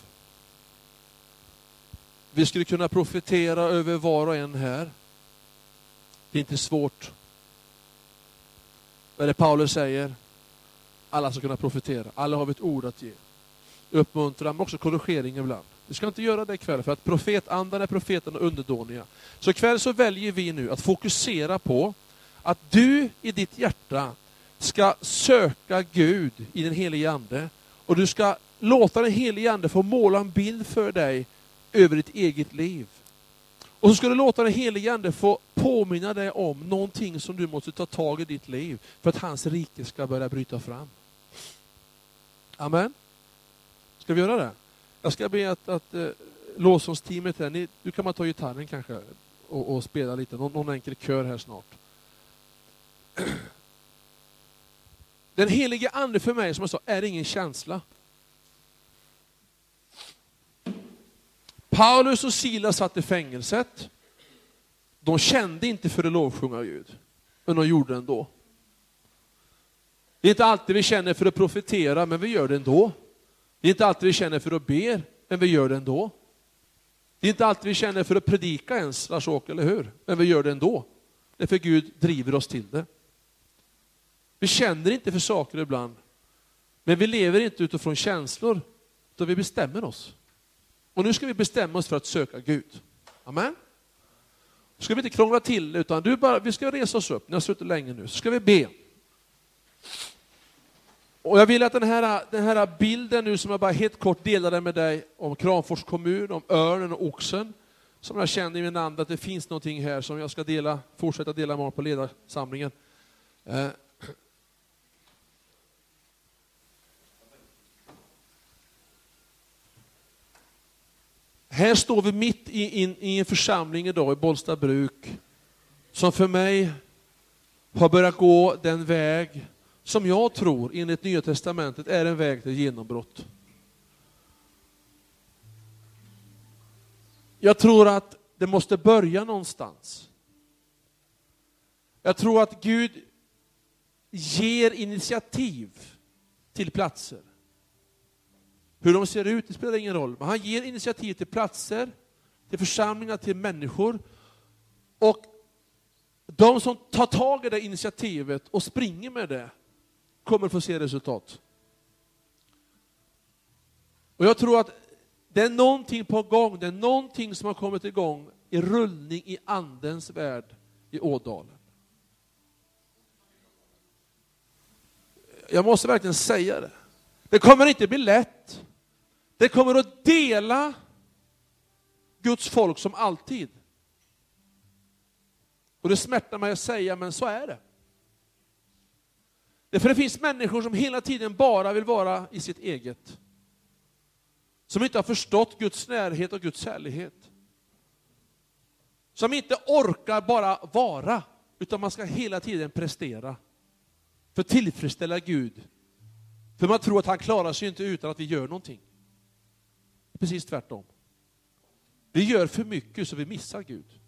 Vi skulle kunna profetera över var och en här. Det är inte svårt. Vad är det Paulus säger? Alla ska kunna profetera. Alla har vi ett ord att ge. Uppmuntra, men också korrigering ibland. Vi ska inte göra det ikväll för att profetandan är profeten och underdåniga. Så ikväll så väljer vi nu att fokusera på att du i ditt hjärta ska söka Gud i den helige ande. Och du ska låta den helige ande få måla en bild för dig över ditt eget liv. Och så ska du låta den helige ande få påminna dig om någonting som du måste ta tag i ditt liv för att hans rike ska börja bryta fram. Amen. Ska vi göra det? Jag ska be att, att eh, låtsångsteamet här, ni, du kan man ta gitarren kanske och, och spela lite, någon, någon enkel kör här snart. Den helige ande för mig, som jag sa, är ingen känsla. Paulus och Silas satt i fängelset. De kände inte för att lovsjunga Gud, men de gjorde det ändå. Det är inte alltid vi känner för att profetera, men vi gör det ändå. Det är inte alltid vi känner för att be, men vi gör det ändå. Det är inte alltid vi känner för att predika ens, Lars-Åke, eller hur? Men vi gör det ändå. Därför Gud driver oss till det. Vi känner inte för saker ibland, men vi lever inte utifrån känslor, utan vi bestämmer oss. Och nu ska vi bestämma oss för att söka Gud. Amen. Ska vi inte krångla till, utan du bara, vi ska resa oss upp. Ni har suttit länge nu, så ska vi be. Och jag vill att den här, den här bilden nu som jag bara helt kort delade med dig om Kramfors kommun, om örnen och oxen, som jag kände i min ande att det finns någonting här som jag ska dela, fortsätta dela med på ledarsamlingen. Eh. Här står vi mitt i, in, i en församling idag i Bollstabruk som för mig har börjat gå den väg som jag tror enligt Nya testamentet är en väg till genombrott. Jag tror att det måste börja någonstans. Jag tror att Gud ger initiativ till platser. Hur de ser ut, det spelar ingen roll. Men han ger initiativ till platser, till församlingar, till människor. Och de som tar tag i det initiativet och springer med det kommer få se resultat. Och jag tror att det är någonting på gång, det är någonting som har kommit igång i rullning i andens värld i Ådalen. Jag måste verkligen säga det. Det kommer inte bli lätt. Det kommer att dela Guds folk som alltid. Och det smärtar mig att säga, men så är det. Därför det finns människor som hela tiden bara vill vara i sitt eget. Som inte har förstått Guds närhet och Guds härlighet. Som inte orkar bara vara, utan man ska hela tiden prestera. För att tillfredsställa Gud. För man tror att han klarar sig inte utan att vi gör någonting. Precis tvärtom. Vi gör för mycket så vi missar Gud.